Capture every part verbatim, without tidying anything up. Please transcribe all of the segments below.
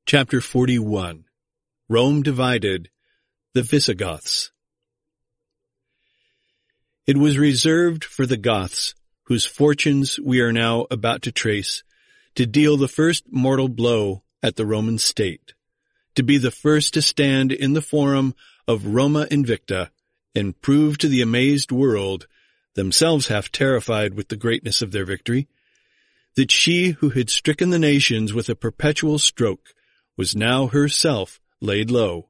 Chapter forty-one. Rome divided, the Visigoths. It was reserved for the Goths, whose fortunes we are now about to trace, to deal the first mortal blow at the Roman state, to be the first to stand in the forum of Roma Invicta and prove to the amazed world, themselves half terrified with the greatness of their victory, that she who had stricken the nations with a perpetual stroke was now herself laid low.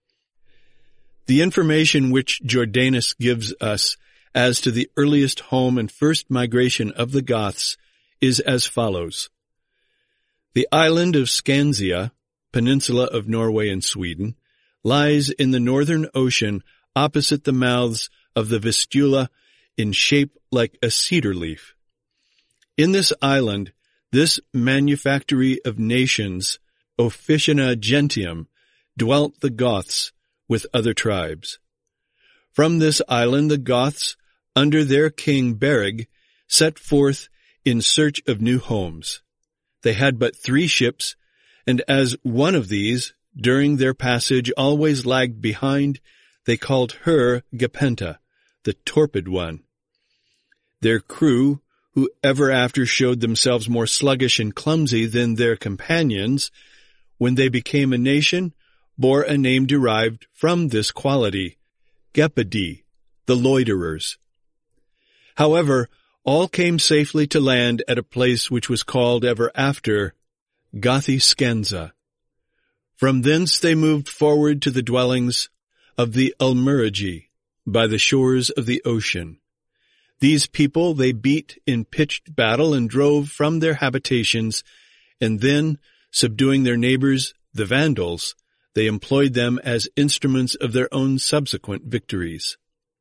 The information which Jordanus gives us as to the earliest home and first migration of the Goths is as follows. The island of Skansia, peninsula of Norway and Sweden, lies in the northern ocean opposite the mouths of the Vistula in shape like a cedar leaf. In this island, this manufactory of nations, Officina Gentium, dwelt the Goths with other tribes. From this island the Goths, under their king Berig, set forth in search of new homes. They had but three ships, and as one of these, during their passage, always lagged behind, they called her Gepenta, the torpid one. Their crew, who ever after showed themselves more sluggish and clumsy than their companions, when they became a nation, bore a name derived from this quality, Gepidi, the loiterers. However, all came safely to land at a place which was called ever after Gothiscanza. From thence they moved forward to the dwellings of the Ulmurigi, by the shores of the ocean. These people they beat in pitched battle and drove from their habitations, and then, subduing their neighbors, the Vandals, they employed them as instruments of their own subsequent victories.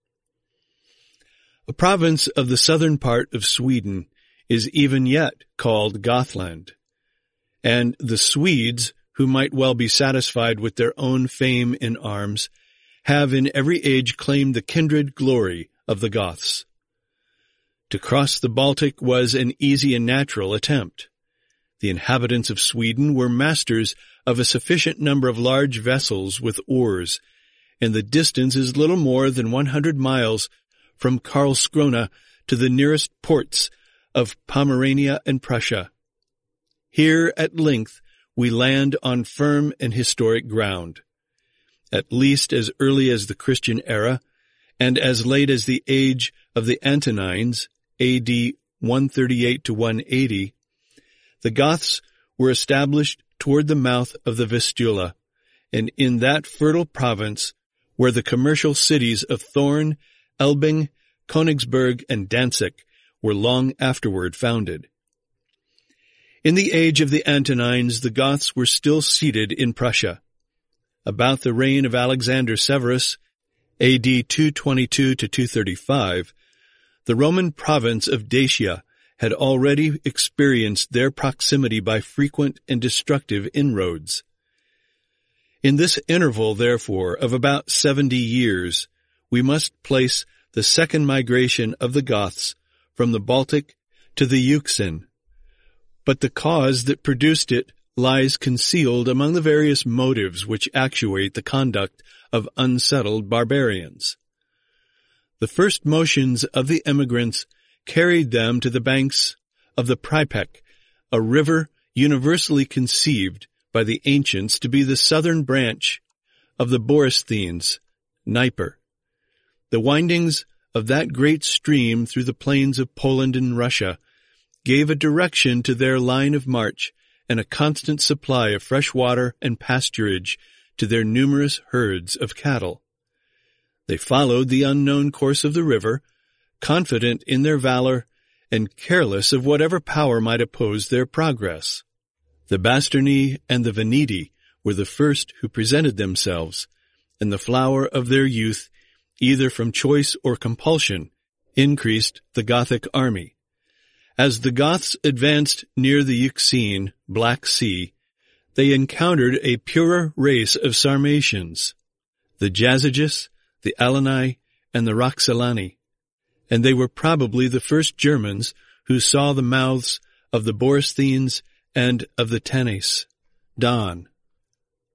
A province of the southern part of Sweden is even yet called Gothland, and the Swedes, who might well be satisfied with their own fame in arms, have in every age claimed the kindred glory of the Goths. To cross the Baltic was an easy and natural attempt. The inhabitants of Sweden were masters of a sufficient number of large vessels with oars, and the distance is little more than one hundred miles from Karlskrona to the nearest ports of Pomerania and Prussia. Here, at length, we land on firm and historic ground. At least as early as the Christian era, and as late as the age of the Antonines, A D one thirty-eight to one eighty, the Goths were established toward the mouth of the Vistula, and in that fertile province where the commercial cities of Thorn, Elbing, Königsberg, and Danzig were long afterward founded. In the age of the Antonines, the Goths were still seated in Prussia. About the reign of Alexander Severus, A D two twenty-two to two thirty-five, the Roman province of Dacia had already experienced their proximity by frequent and destructive inroads. In this interval, therefore, of about seventy years, we must place the second migration of the Goths from the Baltic to the Euxine. But the cause that produced it lies concealed among the various motives which actuate the conduct of unsettled barbarians. The first motions of the emigrants carried them to the banks of the Pripek, a river universally conceived by the ancients to be the southern branch of the Borysthenes, Dnieper. The windings of that great stream through the plains of Poland and Russia gave a direction to their line of march and a constant supply of fresh water and pasturage to their numerous herds of cattle. They followed the unknown course of the river, confident in their valor and careless of whatever power might oppose their progress. The Bastarnae and the Veneti were the first who presented themselves, and the flower of their youth, either from choice or compulsion, increased the Gothic army. As the Goths advanced near the Euxine, Black Sea, they encountered a purer race of Sarmatians, the Jazyges, the Alani, and the Roxolani, and they were probably the first Germans who saw the mouths of the Borysthenes and of the Tanais, Don,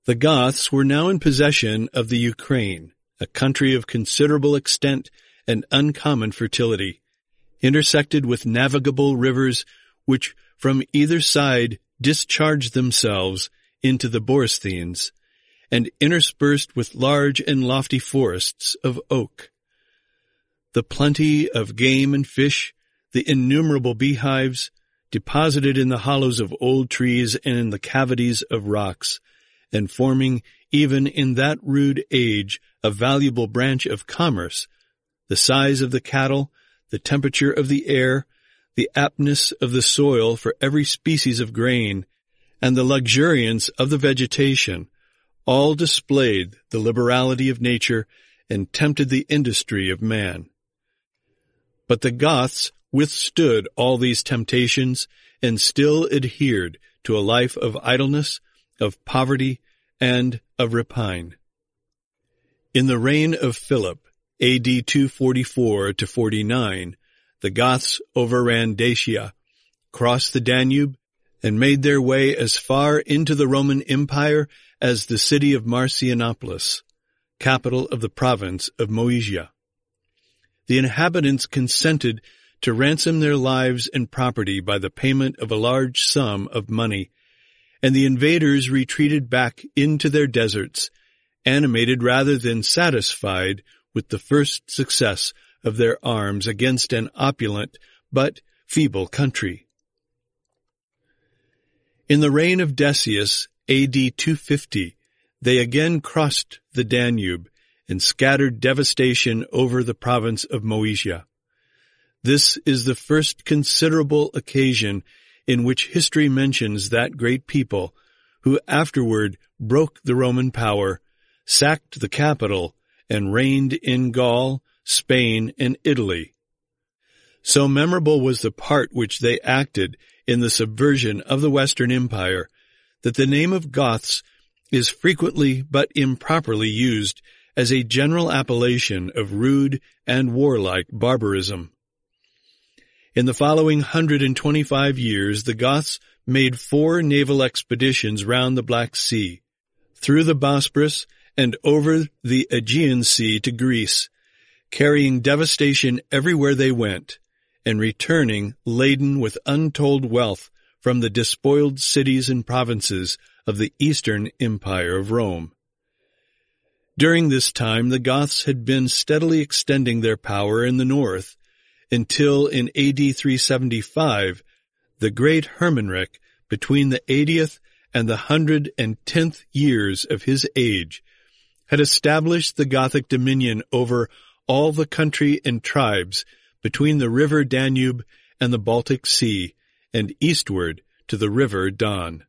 The Goths were now in possession of the Ukraine, a country of considerable extent and uncommon fertility, intersected with navigable rivers which from either side discharged themselves into the Borysthenes, and interspersed with large and lofty forests of oak. The plenty of game and fish, the innumerable beehives, deposited in the hollows of old trees and in the cavities of rocks, and forming even in that rude age a valuable branch of commerce, the size of the cattle, the temperature of the air, the aptness of the soil for every species of grain, and the luxuriance of the vegetation, all displayed the liberality of nature and tempted the industry of man. But the Goths withstood all these temptations and still adhered to a life of idleness, of poverty, and of rapine. In the reign of Philip, A D two forty-four to forty-nine, the Goths overran Dacia, crossed the Danube, and made their way as far into the Roman Empire as the city of Marcianopolis, capital of the province of Moesia. The inhabitants consented to ransom their lives and property by the payment of a large sum of money, and the invaders retreated back into their deserts, animated rather than satisfied with the first success of their arms against an opulent but feeble country. In the reign of Decius, A D two fifty, they again crossed the Danube and scattered devastation over the province of Moesia. This is the first considerable occasion in which history mentions that great people who afterward broke the Roman power, sacked the capital, and reigned in Gaul, Spain, and Italy. So memorable was the part which they acted in the subversion of the Western Empire that the name of Goths is frequently but improperly used as a general appellation of rude and warlike barbarism. In the following hundred and twenty-five years, the Goths made four naval expeditions round the Black Sea, through the Bosporus, and over the Aegean Sea to Greece, carrying devastation everywhere they went, and returning laden with untold wealth from the despoiled cities and provinces of the Eastern Empire of Rome. During this time, the Goths had been steadily extending their power in the north, until in A D three seventy-five, the great Hermanric, between the eightieth and the hundred and tenth years of his age, had established the Gothic dominion over all the country and tribes between the river Danube and the Baltic Sea, and eastward to the river Don.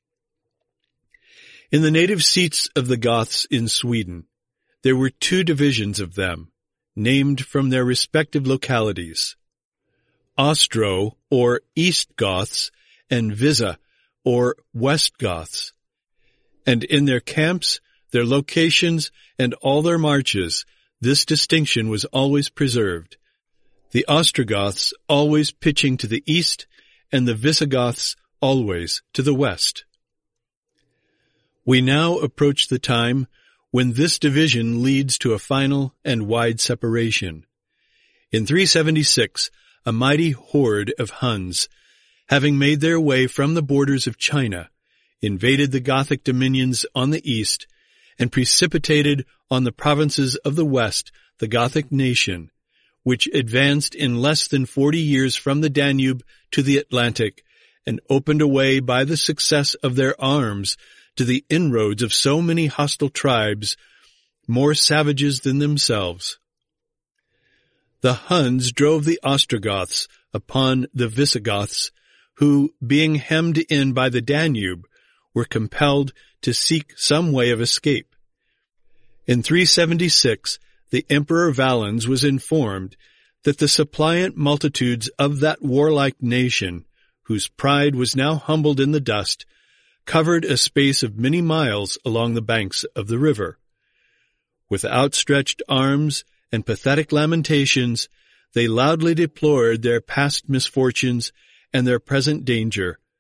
In the native seats of the Goths in Sweden, there were two divisions of them, named from their respective localities: Ostro, or East Goths, and Visa, or West Goths. And in their camps, their locations, and all their marches, this distinction was always preserved, the Ostrogoths always pitching to the east, and the Visigoths always to the west. We now approach the time when this division leads to a final and wide separation. In three seventy-six, a mighty horde of Huns, having made their way from the borders of China, invaded the Gothic dominions on the east, and precipitated on the provinces of the west the Gothic nation, which advanced in less than forty years from the Danube to the Atlantic, and opened a way by the success of their arms to the inroads of so many hostile tribes, more savages than themselves. The Huns drove the Ostrogoths upon the Visigoths, who, being hemmed in by the Danube, were compelled to seek some way of escape. In three seventy-six, the Emperor Valens was informed that the suppliant multitudes of that warlike nation, whose pride was now humbled in the dust, covered a space of many miles along the banks of the river. With outstretched arms and pathetic lamentations, they loudly deplored their past misfortunes and their present danger,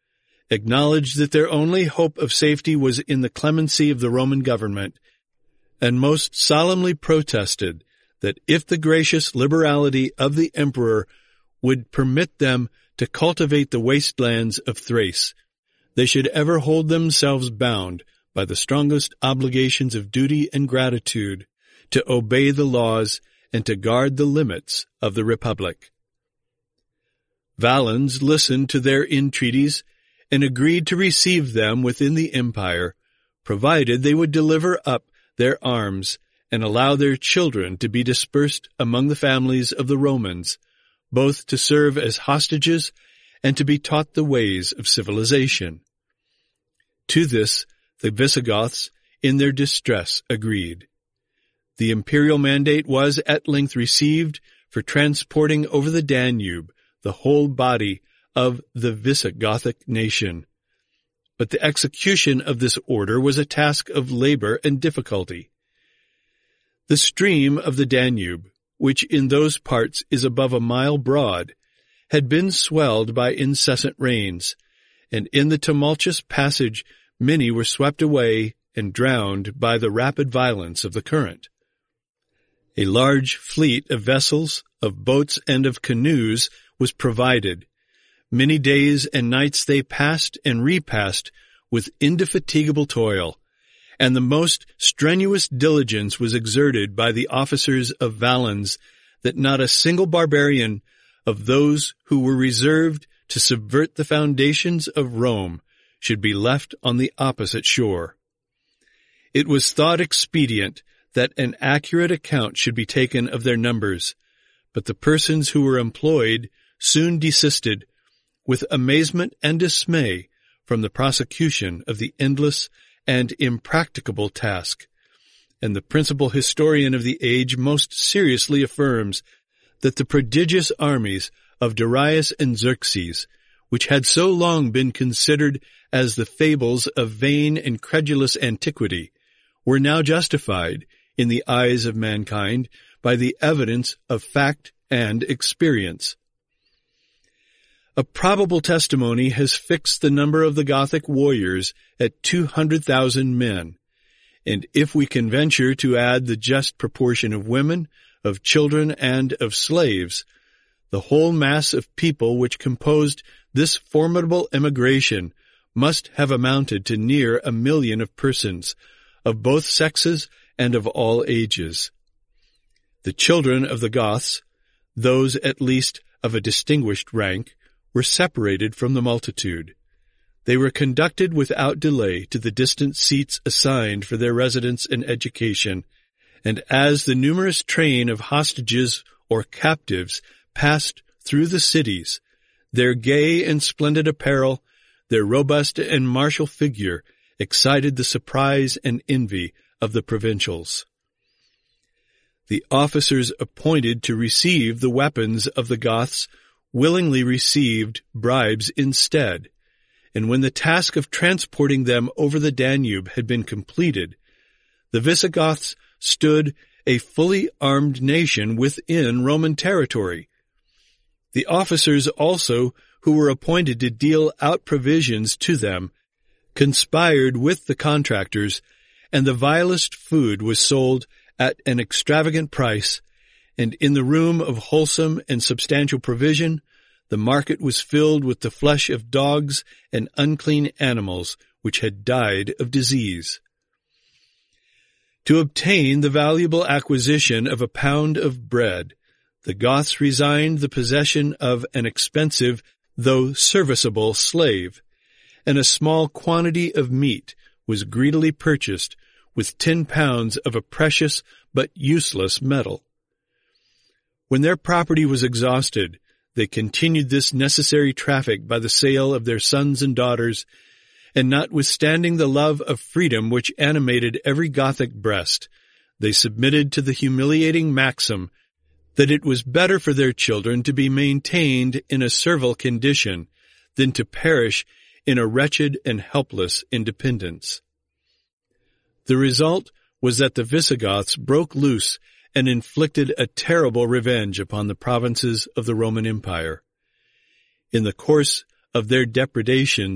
acknowledged that their only hope of safety was in the clemency of the Roman government, and most solemnly protested that if the gracious liberality of the emperor would permit them to cultivate the wastelands of Thrace, they should ever hold themselves bound by the strongest obligations of duty and gratitude to obey the laws and to guard the limits of the Republic. Valens listened to their entreaties and agreed to receive them within the empire, provided they would deliver up their arms and allow their children to be dispersed among the families of the Romans, both to serve as hostages and to be taught the ways of civilization. To this the Visigoths, in their distress, agreed. The imperial mandate was at length received for transporting over the Danube the whole body of the Visigothic nation. But the execution of this order was a task of labor and difficulty. The stream of the Danube, which in those parts is above a mile broad, had been swelled by incessant rains, and in the tumultuous passage many were swept away and drowned by the rapid violence of the current. A large fleet of vessels, of boats, and of canoes was provided. Many days and nights they passed and repassed with indefatigable toil, and the most strenuous diligence was exerted by the officers of Valens that not a single barbarian of those who were reserved to subvert the foundations of Rome should be left on the opposite shore. It was thought expedient that an accurate account should be taken of their numbers, but the persons who were employed soon desisted with amazement and dismay from the prosecution of the endless and impracticable task, and the principal historian of the age most seriously affirms that the prodigious armies of Darius and Xerxes, which had so long been considered as the fables of vain and credulous antiquity, were now justified in the eyes of mankind by the evidence of fact and experience. A probable testimony has fixed the number of the Gothic warriors at two hundred thousand men, and if we can venture to add the just proportion of women, of children, and of slaves, the whole mass of people which composed this formidable emigration must have amounted to near a million of persons, of both sexes and of all ages. The children of the Goths, those at least of a distinguished rank, were separated from the multitude. They were conducted without delay to the distant seats assigned for their residence and education, and as the numerous train of hostages or captives passed through the cities, their gay and splendid apparel, their robust and martial figure, excited the surprise and envy of the provincials. The officers appointed to receive the weapons of the Goths willingly received bribes instead, and when the task of transporting them over the Danube had been completed, the Visigoths stood a fully armed nation within Roman territory. The officers also, who were appointed to deal out provisions to them, conspired with the contractors, and the vilest food was sold at an extravagant price, and in the room of wholesome and substantial provision, the market was filled with the flesh of dogs and unclean animals which had died of disease. To obtain the valuable acquisition of a pound of bread, the Goths resigned the possession of an expensive, though serviceable, slave, and a small quantity of meat was greedily purchased with ten pounds of a precious but useless metal. When their property was exhausted, they continued this necessary traffic by the sale of their sons and daughters, and notwithstanding the love of freedom which animated every Gothic breast, they submitted to the humiliating maxim that it was better for their children to be maintained in a servile condition than to perish in a wretched and helpless independence. The result was that the Visigoths broke loose and inflicted a terrible revenge upon the provinces of the Roman Empire. In the course of their depredations,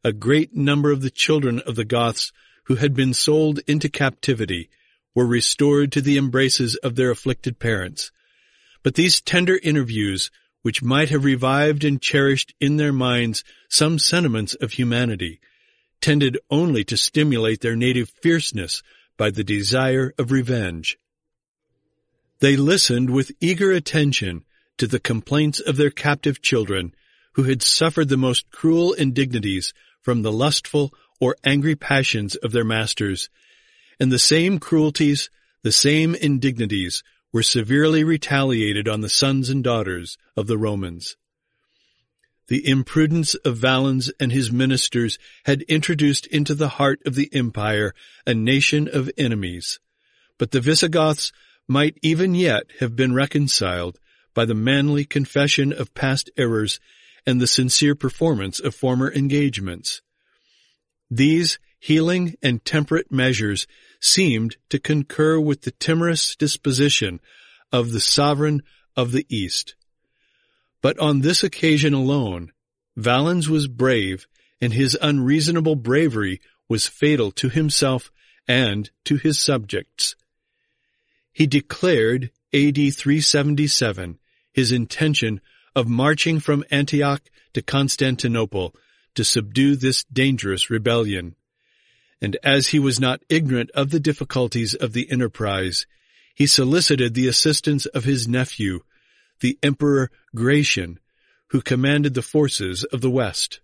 a great number of the children of the Goths who had been sold into captivity were restored to the embraces of their afflicted parents. But these tender interviews, which might have revived and cherished in their minds some sentiments of humanity, tended only to stimulate their native fierceness by the desire of revenge. They listened with eager attention to the complaints of their captive children, who had suffered the most cruel indignities from the lustful or angry passions of their masters, and the same cruelties, the same indignities were severely retaliated on the sons and daughters of the Romans. The imprudence of Valens and his ministers had introduced into the heart of the empire a nation of enemies, but the Visigoths might even yet have been reconciled by the manly confession of past errors and the sincere performance of former engagements. These healing and temperate measures seemed to concur with the timorous disposition of the sovereign of the East. But on this occasion alone, Valens was brave, and his unreasonable bravery was fatal to himself and to his subjects. He declared, A D three seventy-seven, his intention of marching from Antioch to Constantinople to subdue this dangerous rebellion. And as he was not ignorant of the difficulties of the enterprise, he solicited the assistance of his nephew, the Emperor Gratian, who commanded the forces of the West.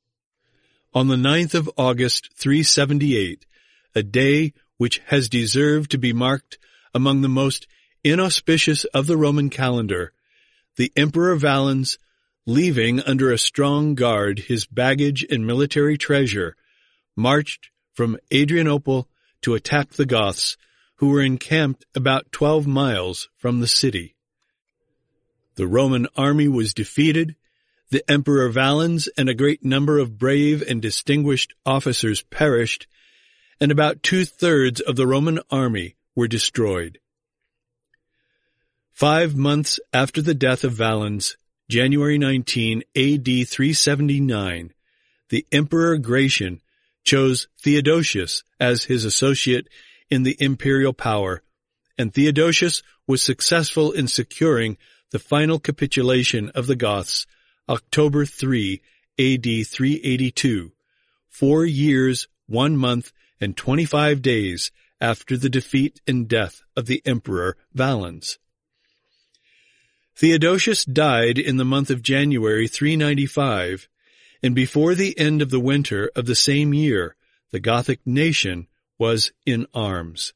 On the ninth of August, three seventy-eight, a day which has deserved to be marked among the most inauspicious of the Roman calendar, the Emperor Valens, leaving under a strong guard his baggage and military treasure, marched from Adrianople to attack the Goths, who were encamped about twelve miles from the city. The Roman army was defeated, the Emperor Valens and a great number of brave and distinguished officers perished, and about two-thirds of the Roman army were destroyed. Five months after the death of Valens, January nineteenth, A D three seventy-nine, the Emperor Gratian chose Theodosius as his associate in the imperial power, and Theodosius was successful in securing the final capitulation of the Goths, October third, A D three eighty-two, four years, one month, and twenty-five days after the defeat and death of the Emperor Valens. Theodosius died in the month of January three ninety-five, and before the end of the winter of the same year, the Gothic nation was in arms.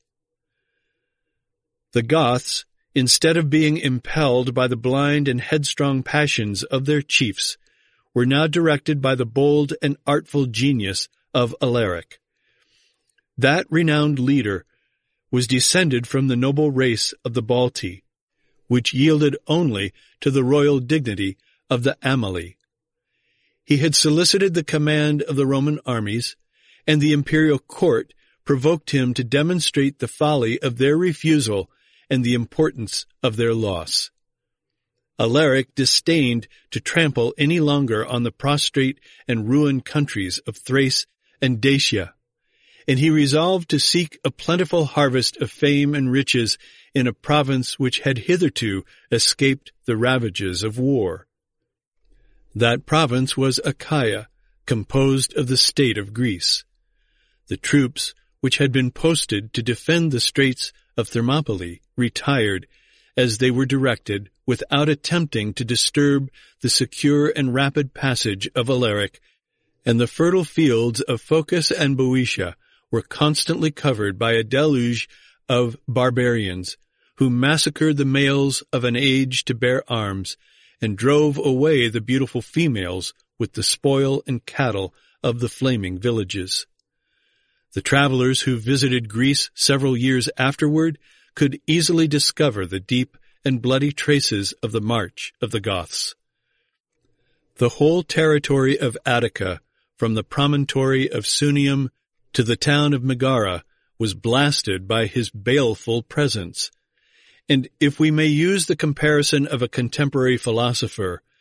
The Goths, instead of being impelled by the blind and headstrong passions of their chiefs, were now directed by the bold and artful genius of Alaric. That renowned leader was descended from the noble race of the Balti, which yielded only to the royal dignity of the Amali. He had solicited the command of the Roman armies, and the imperial court provoked him to demonstrate the folly of their refusal and the importance of their loss. Alaric disdained to trample any longer on the prostrate and ruined countries of Thrace and Dacia, and he resolved to seek a plentiful harvest of fame and riches in a province which had hitherto escaped the ravages of war. That province was Achaia, composed of the state of Greece. The troops, which had been posted to defend the straits of Thermopylae, retired, as they were directed, without attempting to disturb the secure and rapid passage of Alaric, and the fertile fields of Phocis and Boeotia were constantly covered by a deluge of barbarians, who massacred the males of an age to bear arms, and drove away the beautiful females with the spoil and cattle of the flaming villages. The travelers who visited Greece several years afterward could easily discover the deep and bloody traces of the march of the Goths. The whole territory of Attica, from the promontory of Sunium to the town of Megara, was blasted by his baleful presence. And if we may use the comparison of a contemporary philosopher,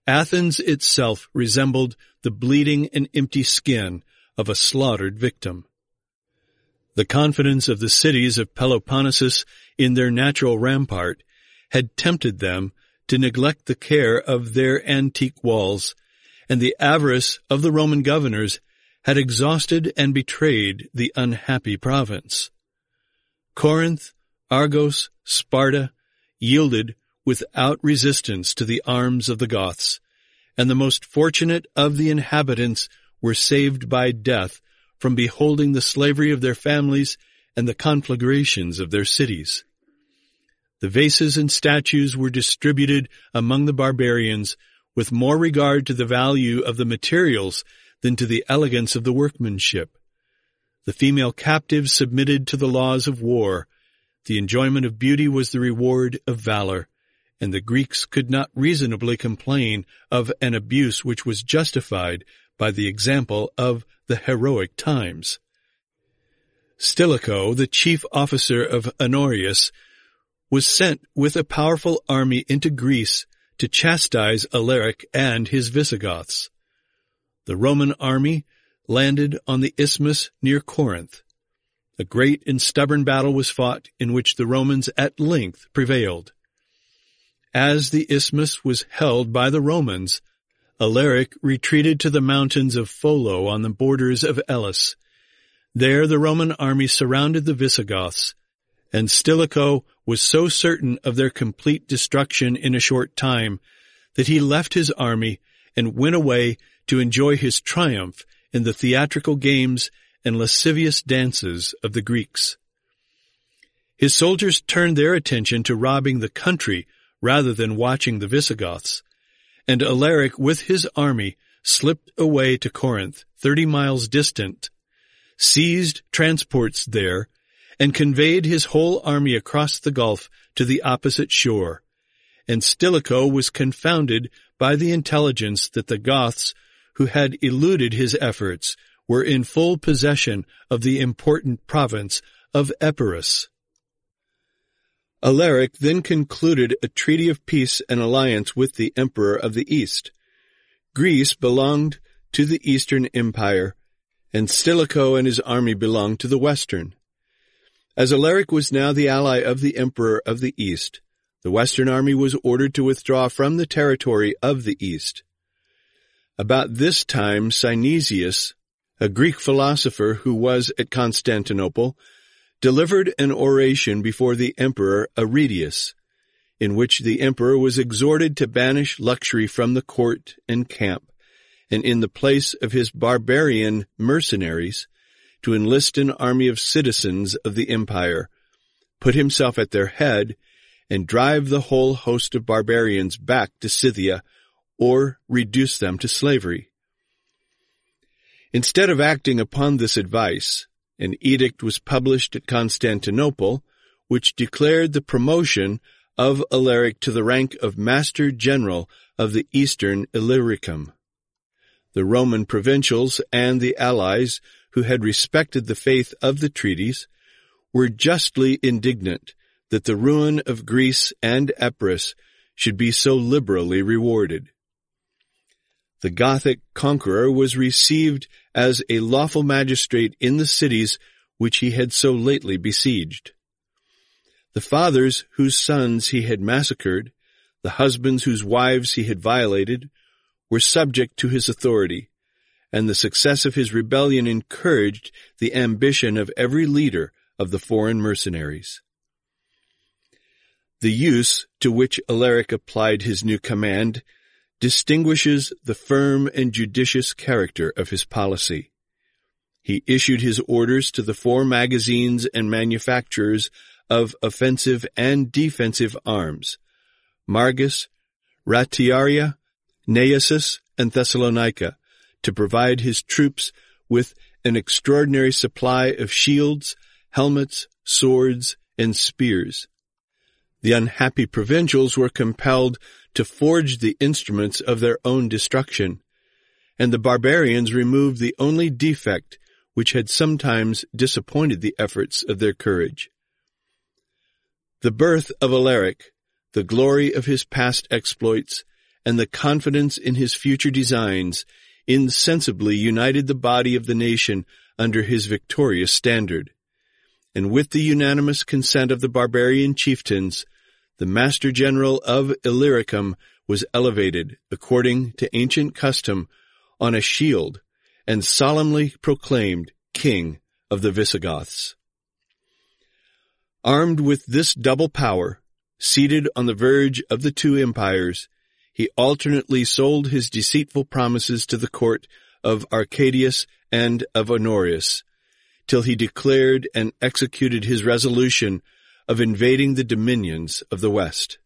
Athens itself resembled the bleeding and empty skin of a slaughtered victim. The confidence of the cities of Peloponnesus in their natural rampart had tempted them to neglect the care of their antique walls, and the avarice of the Roman governors had exhausted and betrayed the unhappy province. Corinth, Argos, Sparta yielded without resistance to the arms of the Goths, and the most fortunate of the inhabitants were saved by death from beholding the slavery of their families and the conflagrations of their cities. The vases and statues were distributed among the barbarians with more regard to the value of the materials than to the elegance of the workmanship. The female captives submitted to the laws of war. The enjoyment of beauty was the reward of valor, and the Greeks could not reasonably complain of an abuse which was justified by the example of the heroic times. Stilicho, the chief officer of Honorius, was sent with a powerful army into Greece to chastise Alaric and his Visigoths. The Roman army landed on the isthmus near Corinth. A great and stubborn battle was fought, in which the Romans at length prevailed. As the isthmus was held by the Romans, Alaric retreated to the mountains of Pholo on the borders of Elis. There the Roman army surrounded the Visigoths, and Stilicho was so certain of their complete destruction in a short time that he left his army and went away to enjoy his triumph in the theatrical games and lascivious dances of the Greeks. His soldiers turned their attention to robbing the country rather than watching the Visigoths, and Alaric with his army slipped away to Corinth, thirty miles distant, seized transports there, and conveyed his whole army across the gulf to the opposite shore, and Stilicho was confounded by the intelligence that the Goths, who had eluded his efforts, were in full possession of the important province of Epirus. Alaric then concluded a treaty of peace and alliance with the Emperor of the East. Greece belonged to the Eastern Empire, and Stilicho and his army belonged to the Western. As Alaric was now the ally of the Emperor of the East, the Western army was ordered to withdraw from the territory of the East. About this time Synesius, a Greek philosopher who was at Constantinople, delivered an oration before the Emperor Aridius, in which the emperor was exhorted to banish luxury from the court and camp, and in the place of his barbarian mercenaries, to enlist an army of citizens of the empire, put himself at their head, and drive the whole host of barbarians back to Scythia, or reduce them to slavery. Instead of acting upon this advice, an edict was published at Constantinople, which declared the promotion of Alaric to the rank of Master General of the Eastern Illyricum. The Roman provincials and the allies, who had respected the faith of the treaties, were justly indignant that the ruin of Greece and Epirus should be so liberally rewarded. The Gothic conqueror was received as a lawful magistrate in the cities which he had so lately besieged. The fathers whose sons he had massacred, the husbands whose wives he had violated, were subject to his authority, and the success of his rebellion encouraged the ambition of every leader of the foreign mercenaries. The use to which Alaric applied his new command distinguishes the firm and judicious character of his policy. He issued his orders to the four magazines and manufacturers of offensive and defensive arms, Margus, Ratiaria, Naissus, and Thessalonica, to provide his troops with an extraordinary supply of shields, helmets, swords, and spears. The unhappy provincials were compelled to forge the instruments of their own destruction, and the barbarians removed the only defect which had sometimes disappointed the efforts of their courage. The birth of Alaric, the glory of his past exploits, and the confidence in his future designs insensibly united the body of the nation under his victorious standard. And with the unanimous consent of the barbarian chieftains, the Master General of Illyricum was elevated, according to ancient custom, on a shield, and solemnly proclaimed King of the Visigoths. Armed with this double power, seated on the verge of the two empires, he alternately sold his deceitful promises to the court of Arcadius and of Honorius, till he declared and executed his resolution of invading the dominions of the West.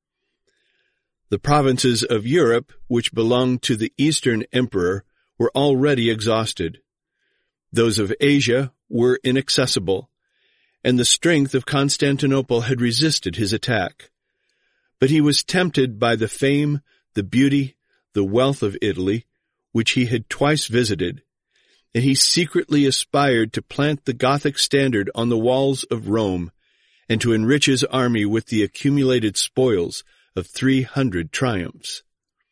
The provinces of Europe, which belonged to the Eastern Emperor, were already exhausted. Those of Asia were inaccessible, and the strength of Constantinople had resisted his attack. But he was tempted by the fame, the beauty, the wealth of Italy, which he had twice visited, and he secretly aspired to plant the Gothic standard on the walls of Rome, and to enrich his army with the accumulated spoils of three hundred triumphs.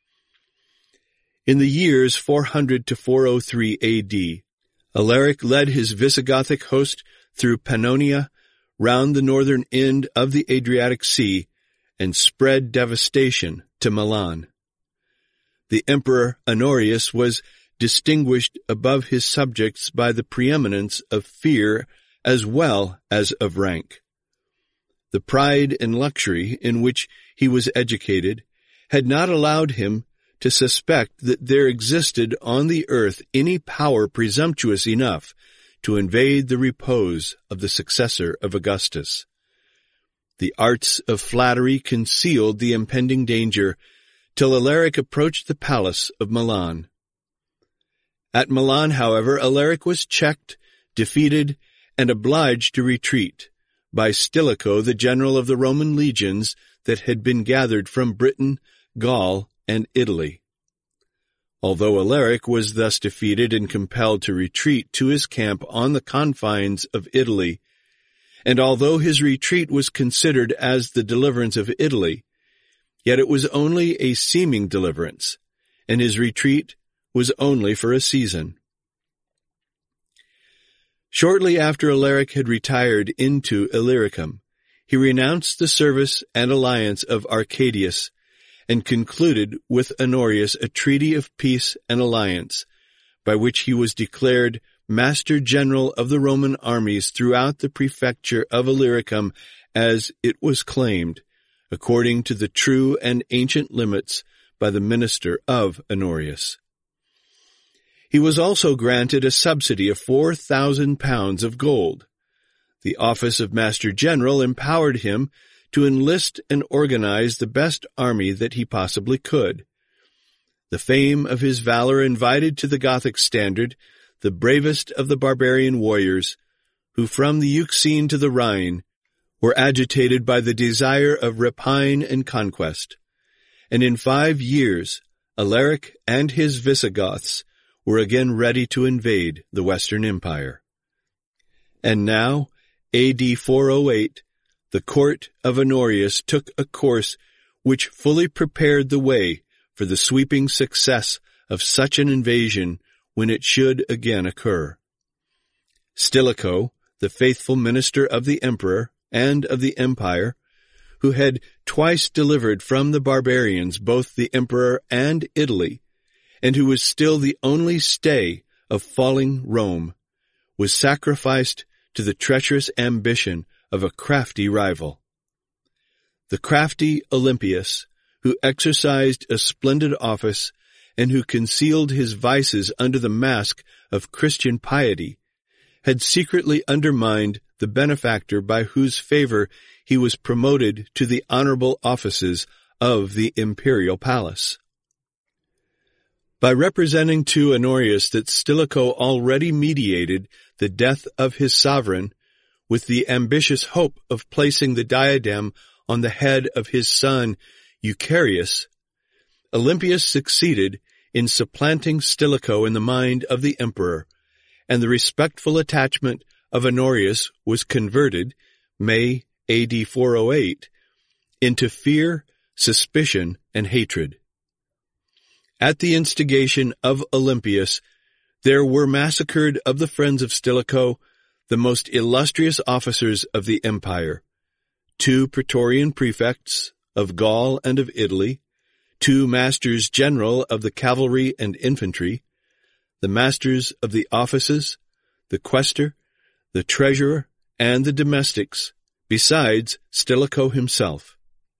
In the years four hundred to four oh three A D, Alaric led his Visigothic host through Pannonia, round the northern end of the Adriatic Sea, and spread devastation to Milan. The Emperor Honorius was distinguished above his subjects by the preeminence of fear as well as of rank. The pride and luxury in which he was educated had not allowed him to suspect that there existed on the earth any power presumptuous enough to invade the repose of the successor of Augustus. The arts of flattery concealed the impending danger till Alaric approached the palace of Milan. At Milan, however, Alaric was checked, defeated, and obliged to retreat by Stilicho, the general of the Roman legions that had been gathered from Britain, Gaul, and Italy. Although Alaric was thus defeated and compelled to retreat to his camp on the confines of Italy, and although his retreat was considered as the deliverance of Italy, yet it was only a seeming deliverance, and his retreat was only for a season. Shortly after Alaric had retired into Illyricum, he renounced the service and alliance of Arcadius, and concluded with Honorius a treaty of peace and alliance, by which he was declared Master General of the Roman armies throughout the prefecture of Illyricum, as it was claimed, according to the true and ancient limits by the minister of Honorius. He was also granted a subsidy of four thousand pounds of gold. The office of Master General empowered him to enlist and organize the best army that he possibly could. The fame of his valor invited to the Gothic standard the bravest of the barbarian warriors, who from the Euxine to the Rhine were agitated by the desire of rapine and conquest. And in five years, Alaric and his Visigoths were again ready to invade the Western Empire. And now, A D four oh eight, the court of Honorius took a course which fully prepared the way for the sweeping success of such an invasion when it should again occur. Stilicho, the faithful minister of the emperor and of the empire, who had twice delivered from the barbarians both the emperor and Italy, and who was still the only stay of falling Rome, was sacrificed to the treacherous ambition of a crafty rival. The crafty Olympius, who exercised a splendid office and who concealed his vices under the mask of Christian piety, had secretly undermined the benefactor by whose favor he was promoted to the honorable offices of the imperial palace. By representing to Honorius that Stilicho already mediated the death of his sovereign, with the ambitious hope of placing the diadem on the head of his son Eucharius, Olympius succeeded in supplanting Stilicho in the mind of the emperor, and the respectful attachment of Honorius was converted, May A D four oh eight, into fear, suspicion, and hatred. At the instigation of Olympius, there were massacred of the friends of Stilicho the most illustrious officers of the empire, two praetorian prefects of Gaul and of Italy, two masters general of the cavalry and infantry, the masters of the offices, the quaestor, the treasurer, and the domestics, besides Stilicho himself.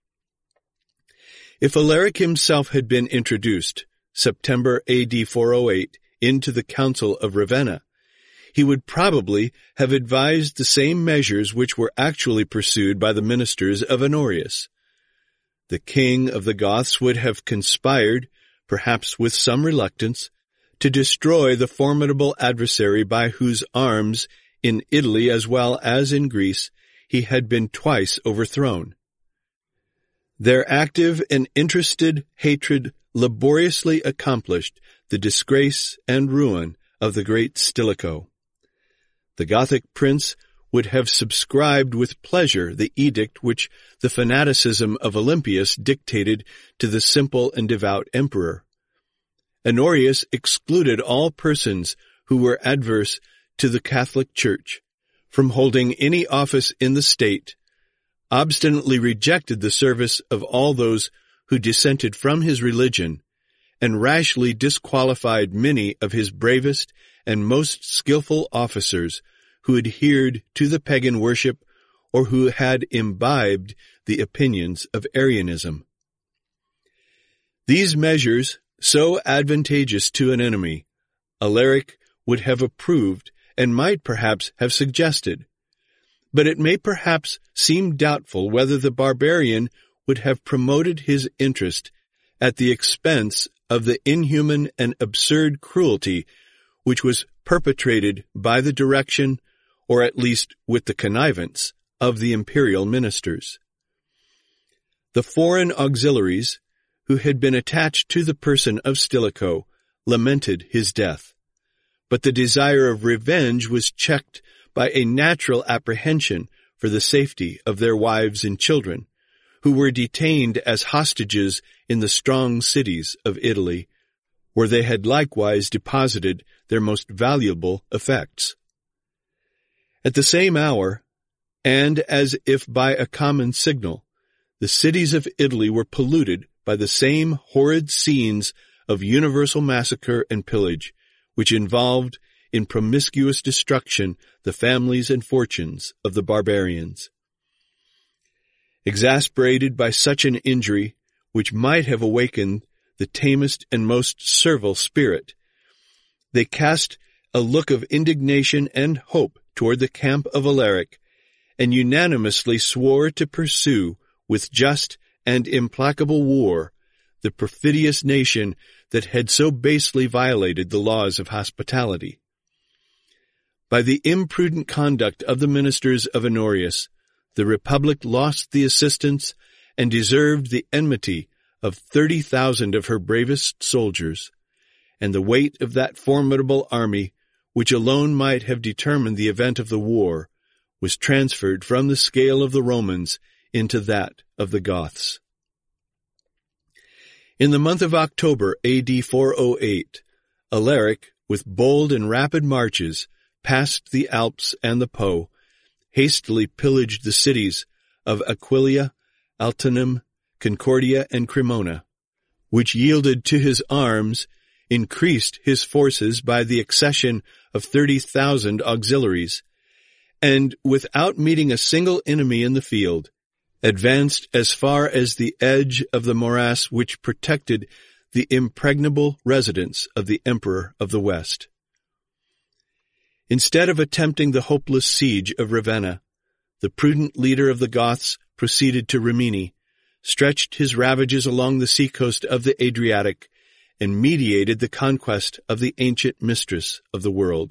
If Alaric himself had been introduced, September A D four oh eight, into the Council of Ravenna, he would probably have advised the same measures which were actually pursued by the ministers of Honorius. The king of the Goths would have conspired, perhaps with some reluctance, to destroy the formidable adversary by whose arms, in Italy as well as in Greece, he had been twice overthrown. Their active and interested hatred laboriously accomplished the disgrace and ruin of the great Stilicho. The Gothic prince would have subscribed with pleasure the edict which the fanaticism of Olympius dictated to the simple and devout emperor. Honorius excluded all persons who were adverse to the Catholic Church from holding any office in the state, obstinately rejected the service of all those who dissented from his religion, and rashly disqualified many of his bravest and most skillful officers who adhered to the pagan worship or who had imbibed the opinions of Arianism. These measures, so advantageous to an enemy, Alaric would have approved and might perhaps have suggested, but it may perhaps seem doubtful whether the barbarian would have promoted his interest at the expense of the inhuman and absurd cruelty which was perpetrated by the direction, or at least with the connivance, of the imperial ministers. The foreign auxiliaries, who had been attached to the person of Stilicho, lamented his death, but the desire of revenge was checked by a natural apprehension for the safety of their wives and children, who were detained as hostages in the strong cities of Italy, where they had likewise deposited their most valuable effects. At the same hour, and as if by a common signal, the cities of Italy were polluted by the same horrid scenes of universal massacre and pillage, which involved in promiscuous destruction the families and fortunes of the barbarians. Exasperated by such an injury, which might have awakened the tamest and most servile spirit, they cast a look of indignation and hope toward the camp of Alaric, and unanimously swore to pursue with just and implacable war the perfidious nation that had so basely violated the laws of hospitality. By the imprudent conduct of the ministers of Honorius, the Republic lost the assistance and deserved the enmity of thirty thousand of her bravest soldiers, and the weight of that formidable army, which alone might have determined the event of the war, was transferred from the scale of the Romans into that of the Goths. In the month of October A D four oh eight, Alaric, with bold and rapid marches, passed the Alps and the Po, hastily pillaged the cities of Aquileia, Altinum, Concordia, and Cremona, which yielded to his arms, increased his forces by the accession of thirty thousand auxiliaries, and, without meeting a single enemy in the field, advanced as far as the edge of the morass which protected the impregnable residence of the Emperor of the West. Instead of attempting the hopeless siege of Ravenna, the prudent leader of the Goths proceeded to Rimini, stretched his ravages along the seacoast of the Adriatic, and mediated the conquest of the ancient mistress of the world.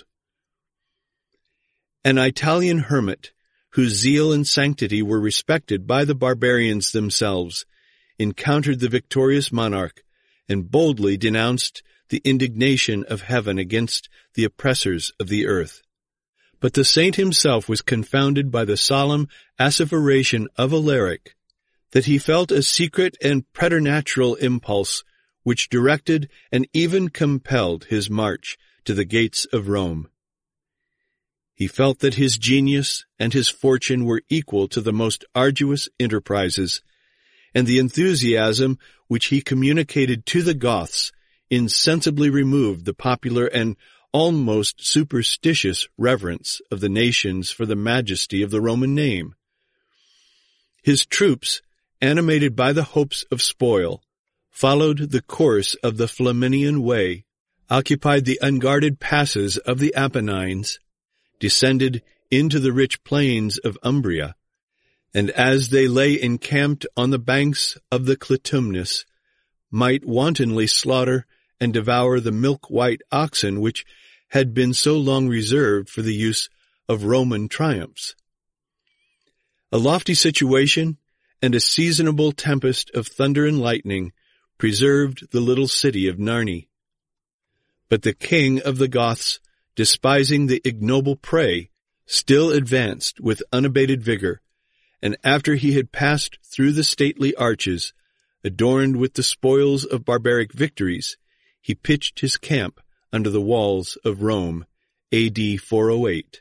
An Italian hermit, whose zeal and sanctity were respected by the barbarians themselves, encountered the victorious monarch and boldly denounced the indignation of heaven against the oppressors of the earth. But the saint himself was confounded by the solemn asseveration of Alaric that he felt a secret and preternatural impulse which directed and even compelled his march to the gates of Rome. He felt that his genius and his fortune were equal to the most arduous enterprises, and the enthusiasm which he communicated to the Goths insensibly removed the popular and almost superstitious reverence of the nations for the majesty of the Roman name. His troops, animated by the hopes of spoil, followed the course of the Flaminian Way, occupied the unguarded passes of the Apennines, descended into the rich plains of Umbria, and as they lay encamped on the banks of the Clitumnus, might wantonly slaughter and devour the milk-white oxen which had been so long reserved for the use of Roman triumphs. A lofty situation and a seasonable tempest of thunder and lightning preserved the little city of Narni. But the king of the Goths, despising the ignoble prey, still advanced with unabated vigor, and after he had passed through the stately arches, adorned with the spoils of barbaric victories, he pitched his camp under the walls of Rome, A D four oh eight.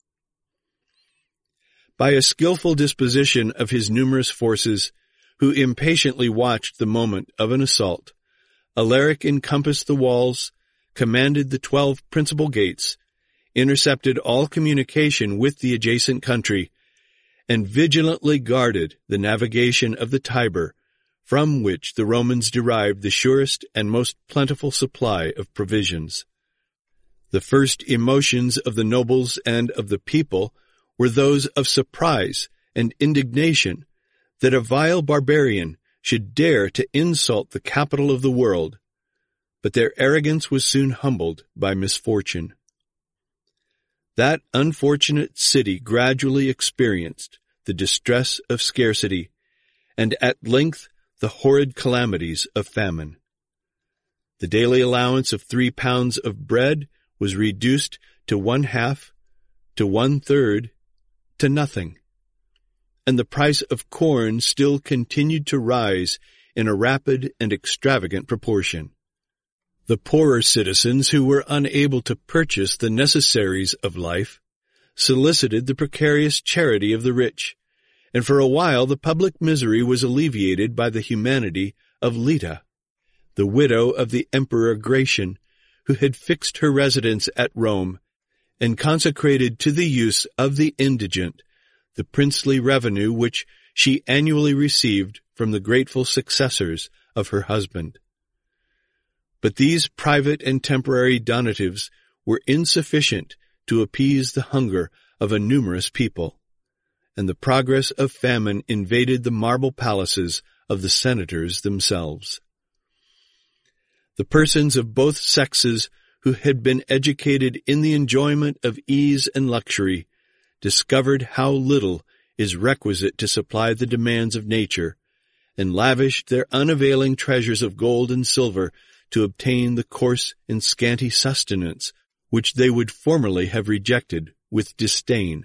By a skillful disposition of his numerous forces, who impatiently watched the moment of an assault, Alaric encompassed the walls, commanded the twelve principal gates, intercepted all communication with the adjacent country, and vigilantly guarded the navigation of the Tiber, from which the Romans derived the surest and most plentiful supply of provisions. The first emotions of the nobles and of the people were those of surprise and indignation that a vile barbarian should dare to insult the capital of the world, but their arrogance was soon humbled by misfortune. That unfortunate city gradually experienced the distress of scarcity, and at length the horrid calamities of famine. The daily allowance of three pounds of bread was reduced to one half, to one third, to nothing, and the price of corn still continued to rise in a rapid and extravagant proportion. The poorer citizens who were unable to purchase the necessaries of life solicited the precarious charity of the rich, and for a while the public misery was alleviated by the humanity of Lita, the widow of the Emperor Gratian, who had fixed her residence at Rome and consecrated to the use of the indigent the princely revenue which she annually received from the grateful successors of her husband. But these private and temporary donatives were insufficient to appease the hunger of a numerous people, and the progress of famine invaded the marble palaces of the senators themselves. The persons of both sexes who had been educated in the enjoyment of ease and luxury discovered how little is requisite to supply the demands of nature, and lavished their unavailing treasures of gold and silver to obtain the coarse and scanty sustenance which they would formerly have rejected with disdain.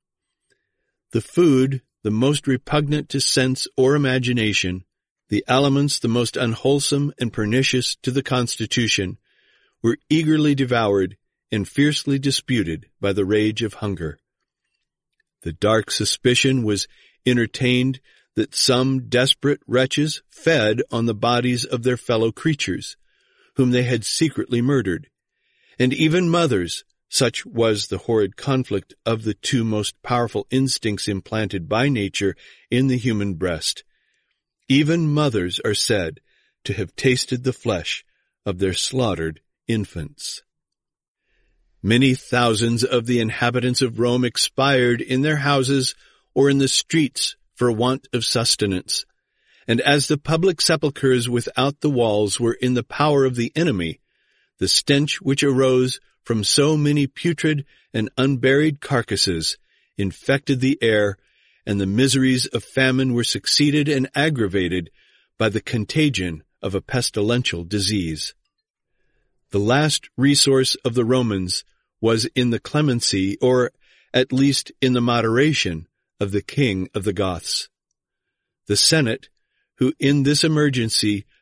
The food, the most repugnant to sense or imagination, the aliments the most unwholesome and pernicious to the constitution, were eagerly devoured and fiercely disputed by the rage of hunger. The dark suspicion was entertained that some desperate wretches fed on the bodies of their fellow creatures, whom they had secretly murdered, and even mothers, such was the horrid conflict of the two most powerful instincts implanted by nature in the human breast. Even mothers are said to have tasted the flesh of their slaughtered infants. Many thousands of the inhabitants of Rome expired in their houses or in the streets for want of sustenance, and as the public sepulchres without the walls were in the power of the enemy, the stench which arose from so many putrid and unburied carcasses infected the air, and the miseries of famine were succeeded and aggravated by the contagion of a pestilential disease. The last resource of the Romans was in the clemency, or at least in the moderation, of the king of the Goths. The Senate, who in this emergency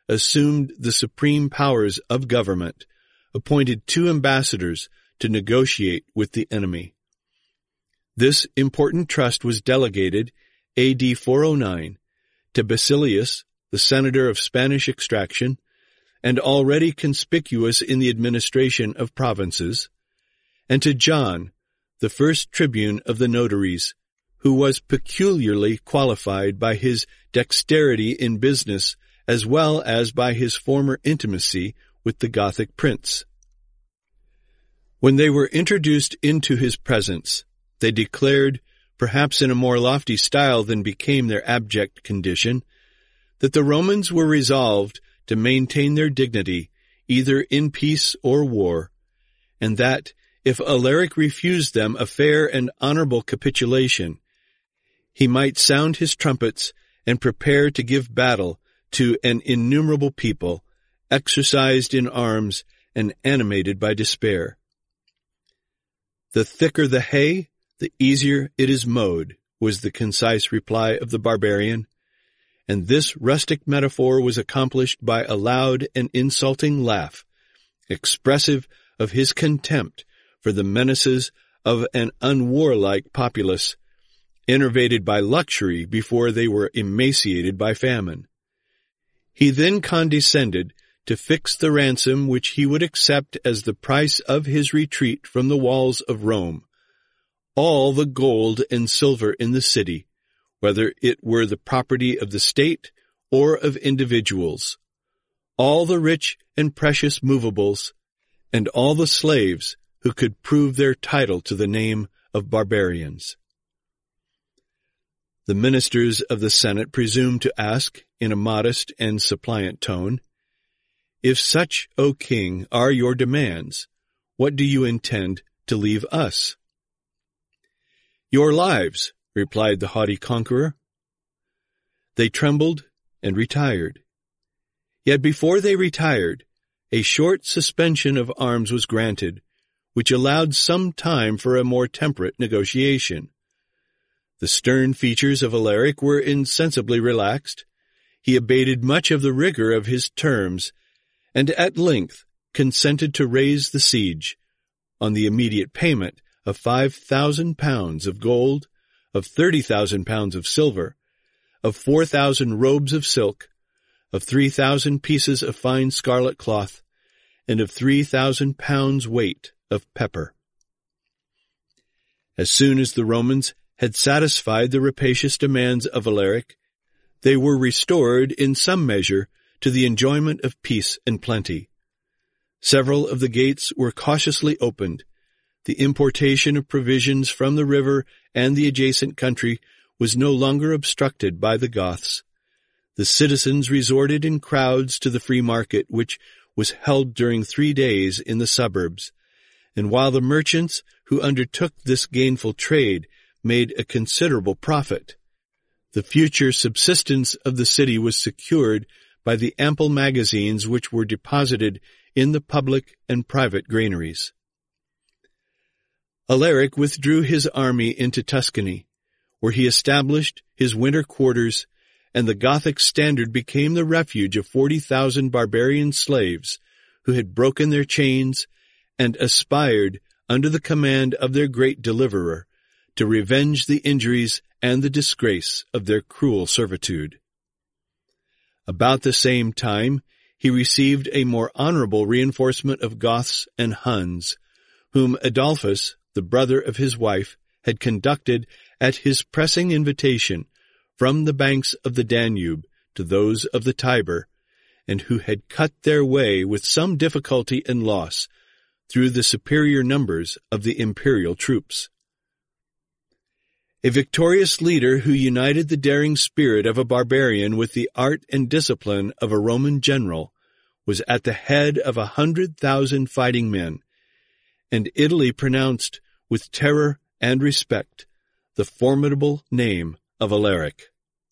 assumed the supreme powers of government, appointed two ambassadors to negotiate with the enemy. This important trust was delegated, A D four oh nine, to Basilius, the senator of Spanish extraction, and already conspicuous in the administration of provinces, and to John, the first tribune of the notaries, who was peculiarly qualified by his dexterity in business as well as by his former intimacy with the Gothic prince. When they were introduced into his presence, they declared, perhaps in a more lofty style than became their abject condition, that the Romans were resolved to maintain their dignity either in peace or war, and that, if Alaric refused them a fair and honorable capitulation, he might sound his trumpets and prepare to give battle to an innumerable people, exercised in arms and animated by despair. The thicker the hay, the easier it is mowed, was the concise reply of the barbarian, and this rustic metaphor was accomplished by a loud and insulting laugh, expressive of his contempt for the menaces of an unwarlike populace, enervated by luxury before they were emaciated by famine. He then condescended to fix the ransom which he would accept as the price of his retreat from the walls of Rome, all the gold and silver in the city, whether it were the property of the state or of individuals, all the rich and precious movables, and all the slaves who could prove their title to the name of barbarians. The ministers of the Senate presumed to ask, in a modest and suppliant tone, "If such, O king, are your demands, what do you intend to leave us?" "Your lives," replied the haughty conqueror. They trembled and retired. Yet before they retired, a short suspension of arms was granted, which allowed some time for a more temperate negotiation. The stern features of Alaric were insensibly relaxed. He abated much of the rigor of his terms, and at length consented to raise the siege, on the immediate payment of five thousand pounds of gold, of thirty thousand pounds of silver, of four thousand robes of silk, of three thousand pieces of fine scarlet cloth, and of three thousand pounds weight of pepper. As soon as the Romans had satisfied the rapacious demands of Alaric, they were restored in some measure to the enjoyment of peace and plenty. Several of the gates were cautiously opened. The importation of provisions from the river and the adjacent country was no longer obstructed by the Goths. The citizens resorted in crowds to the free market, which was held during three days in the suburbs, and while the merchants who undertook this gainful trade made a considerable profit, the future subsistence of the city was secured by the ample magazines which were deposited in the public and private granaries. Alaric withdrew his army into Tuscany, where he established his winter quarters, and the Gothic standard became the refuge of forty thousand barbarian slaves who had broken their chains and aspired, under the command of their great deliverer, to revenge the injuries and the disgrace of their cruel servitude. About the same time, he received a more honorable reinforcement of Goths and Huns, whom Adolphus, the brother of his wife, had conducted at his pressing invitation from the banks of the Danube to those of the Tiber, and who had cut their way with some difficulty and loss through the superior numbers of the imperial troops. A victorious leader who united the daring spirit of a barbarian with the art and discipline of a Roman general was at the head of a hundred thousand fighting men, and Italy pronounced with terror and respect the formidable name of Alaric.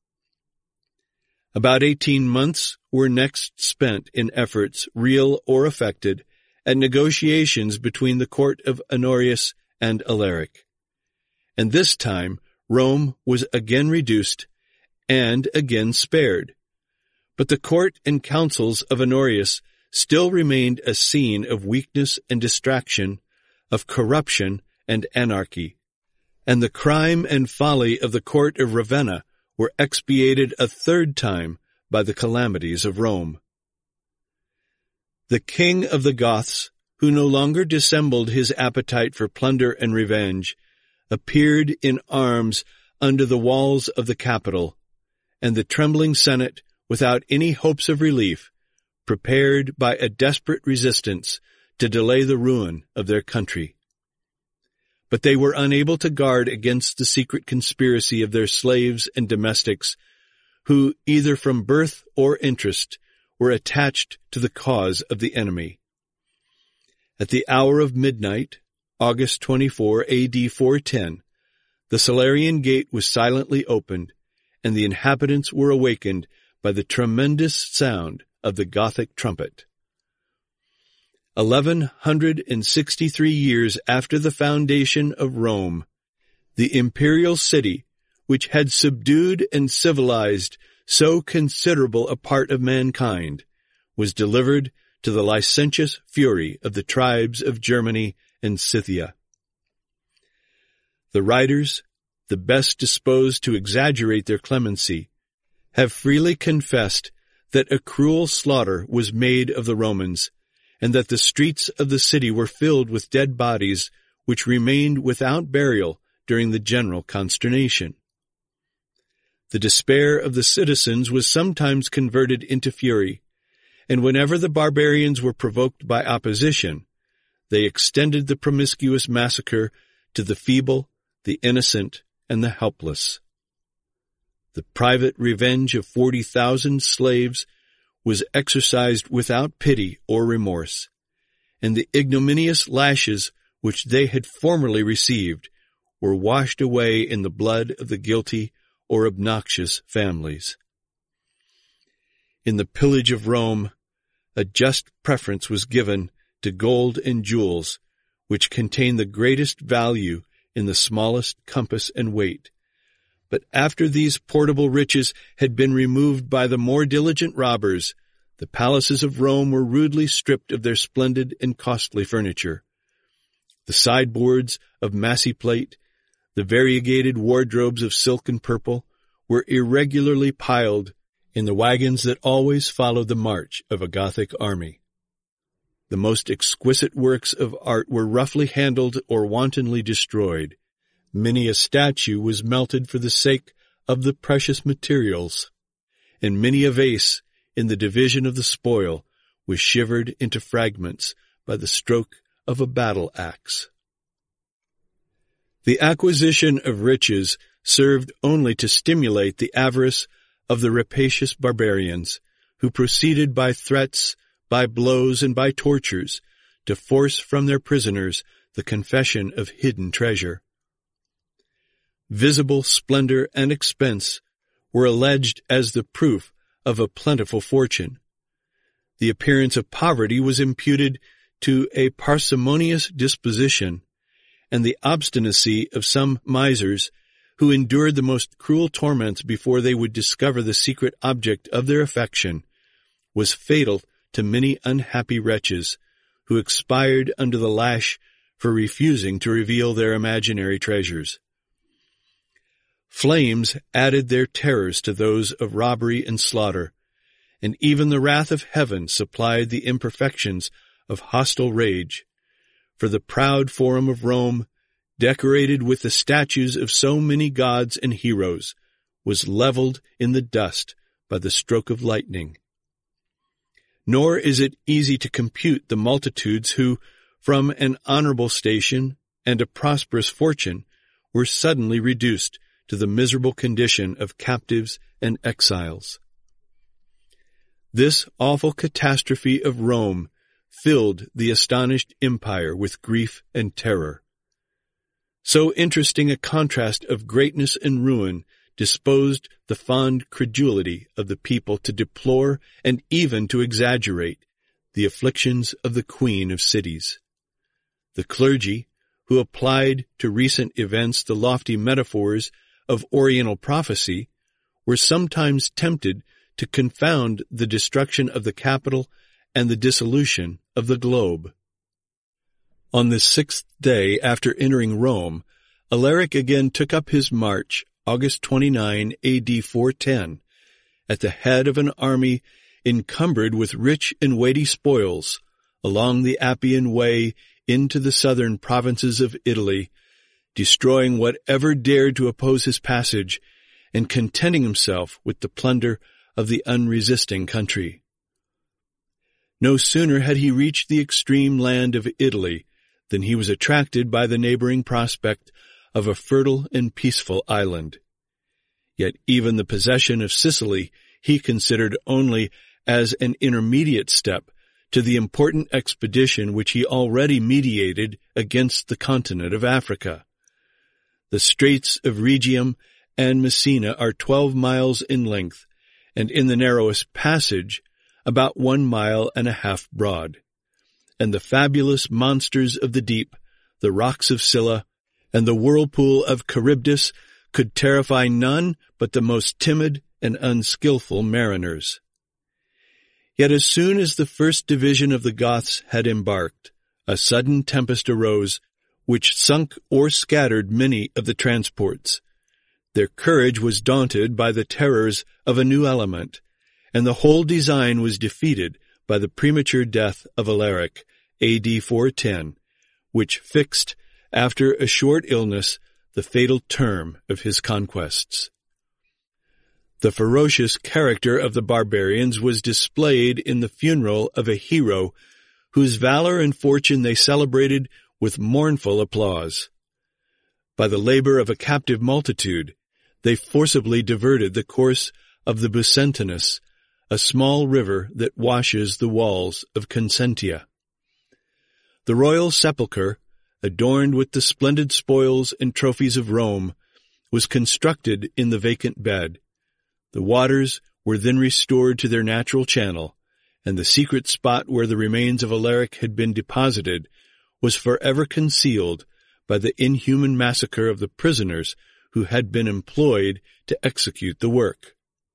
About eighteen months were next spent in efforts, real or affected, at negotiations between the court of Honorius and Alaric. And this time Rome was again reduced and again spared. But the court and councils of Honorius still remained a scene of weakness and distraction, of corruption and anarchy, and the crime and folly of the court of Ravenna were expiated a third time by the calamities of Rome. The king of the Goths, who no longer dissembled his appetite for plunder and revenge, appeared in arms under the walls of the Capitol, and the trembling Senate, without any hopes of relief, prepared by a desperate resistance to delay the ruin of their country. But they were unable to guard against the secret conspiracy of their slaves and domestics, who, either from birth or interest, were attached to the cause of the enemy. At the hour of midnight, August twenty-fourth, A D four ten, the Salarian gate was silently opened, and the inhabitants were awakened by the tremendous sound of the Gothic trumpet. Eleven hundred and sixty-three years after the foundation of Rome, the imperial city, which had subdued and civilized so considerable a part of mankind, was delivered to the licentious fury of the tribes of Germany and Scythia. The writers, the best disposed to exaggerate their clemency, have freely confessed that a cruel slaughter was made of the Romans, and that the streets of the city were filled with dead bodies which remained without burial during the general consternation. The despair of the citizens was sometimes converted into fury, and whenever the barbarians were provoked by opposition, they extended the promiscuous massacre to the feeble, the innocent, and the helpless. The private revenge of forty thousand slaves was exercised without pity or remorse, and the ignominious lashes which they had formerly received were washed away in the blood of the guilty or obnoxious families. In the pillage of Rome, a just preference was given to gold and jewels, which contain the greatest value in the smallest compass and weight. But after these portable riches had been removed by the more diligent robbers, the palaces of Rome were rudely stripped of their splendid and costly furniture. The sideboards of massy plate, the variegated wardrobes of silk and purple, were irregularly piled in the wagons that always followed the march of a Gothic army. The most exquisite works of art were roughly handled or wantonly destroyed. Many a statue was melted for the sake of the precious materials, and many a vase, in the division of the spoil, was shivered into fragments by the stroke of a battle-axe. The acquisition of riches served only to stimulate the avarice of the rapacious barbarians, who proceeded by threats, by blows, and by tortures to force from their prisoners the confession of hidden treasure. Visible splendor and expense were alleged as the proof of a plentiful fortune. The appearance of poverty was imputed to a parsimonious disposition, and the obstinacy of some misers, who endured the most cruel torments before they would discover the secret object of their affection, was fatal to many unhappy wretches, who expired under the lash for refusing to reveal their imaginary treasures. Flames added their terrors to those of robbery and slaughter, and even the wrath of heaven supplied the imperfections of hostile rage, for the proud Forum of Rome, decorated with the statues of so many gods and heroes, was leveled in the dust by the stroke of lightning. Nor is it easy to compute the multitudes who, from an honorable station and a prosperous fortune, were suddenly reduced to the miserable condition of captives and exiles. This awful catastrophe of Rome filled the astonished empire with grief and terror. So interesting a contrast of greatness and ruin disposed the fond credulity of the people to deplore and even to exaggerate the afflictions of the Queen of Cities. The clergy, who applied to recent events the lofty metaphors of Oriental prophecy, were sometimes tempted to confound the destruction of the capital and the dissolution of the globe. On the sixth day after entering Rome, Alaric again took up his march, August twenty-ninth, A D four ten, at the head of an army encumbered with rich and weighty spoils, along the Appian Way into the southern provinces of Italy, destroying whatever dared to oppose his passage, and contenting himself with the plunder of the unresisting country. No sooner had he reached the extreme land of Italy than he was attracted by the neighboring prospect of a fertile and peaceful island. Yet even the possession of Sicily he considered only as an intermediate step to the important expedition which he already meditated against the continent of Africa. The Straits of Rhegium and Messina are twelve miles in length, and in the narrowest passage about one mile and a half broad. And the fabulous monsters of the deep, the rocks of Scylla, and the whirlpool of Charybdis could terrify none but the most timid and unskilful mariners. Yet as soon as the first division of the Goths had embarked, a sudden tempest arose, which sunk or scattered many of the transports. Their courage was daunted by the terrors of a new element, and the whole design was defeated by the premature death of Alaric, A D four ten, which fixed, after a short illness, the fatal term of his conquests. The ferocious character of the barbarians was displayed in the funeral of a hero whose valor and fortune they celebrated with mournful applause. By the labor of a captive multitude, they forcibly diverted the course of the Bucentinus, a small river that washes the walls of Consentia. The royal sepulchre, adorned with the splendid spoils and trophies of Rome, was constructed in the vacant bed. The waters were then restored to their natural channel, and the secret spot where the remains of Alaric had been deposited was forever concealed by the inhuman massacre of the prisoners who had been employed to execute the work.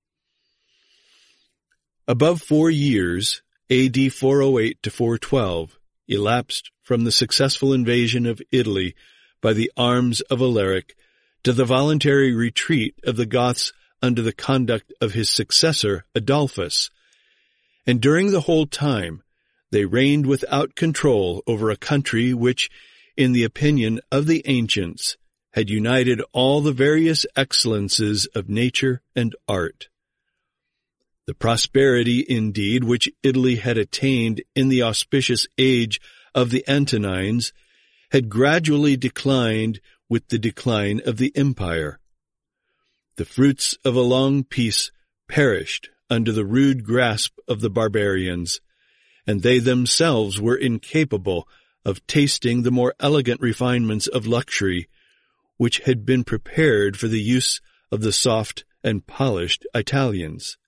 Above four years, A D four oh eight to four twelve, elapsed from the successful invasion of Italy by the arms of Alaric to the voluntary retreat of the Goths under the conduct of his successor Adolphus, and during the whole time they reigned without control over a country which, in the opinion of the ancients, had united all the various excellences of nature and art. The prosperity, indeed, which Italy had attained in the auspicious age of the Antonines had gradually declined with the decline of the empire. The fruits of a long peace perished under the rude grasp of the barbarians, and they themselves were incapable of tasting the more elegant refinements of luxury which had been prepared for the use of the soft and polished Italians.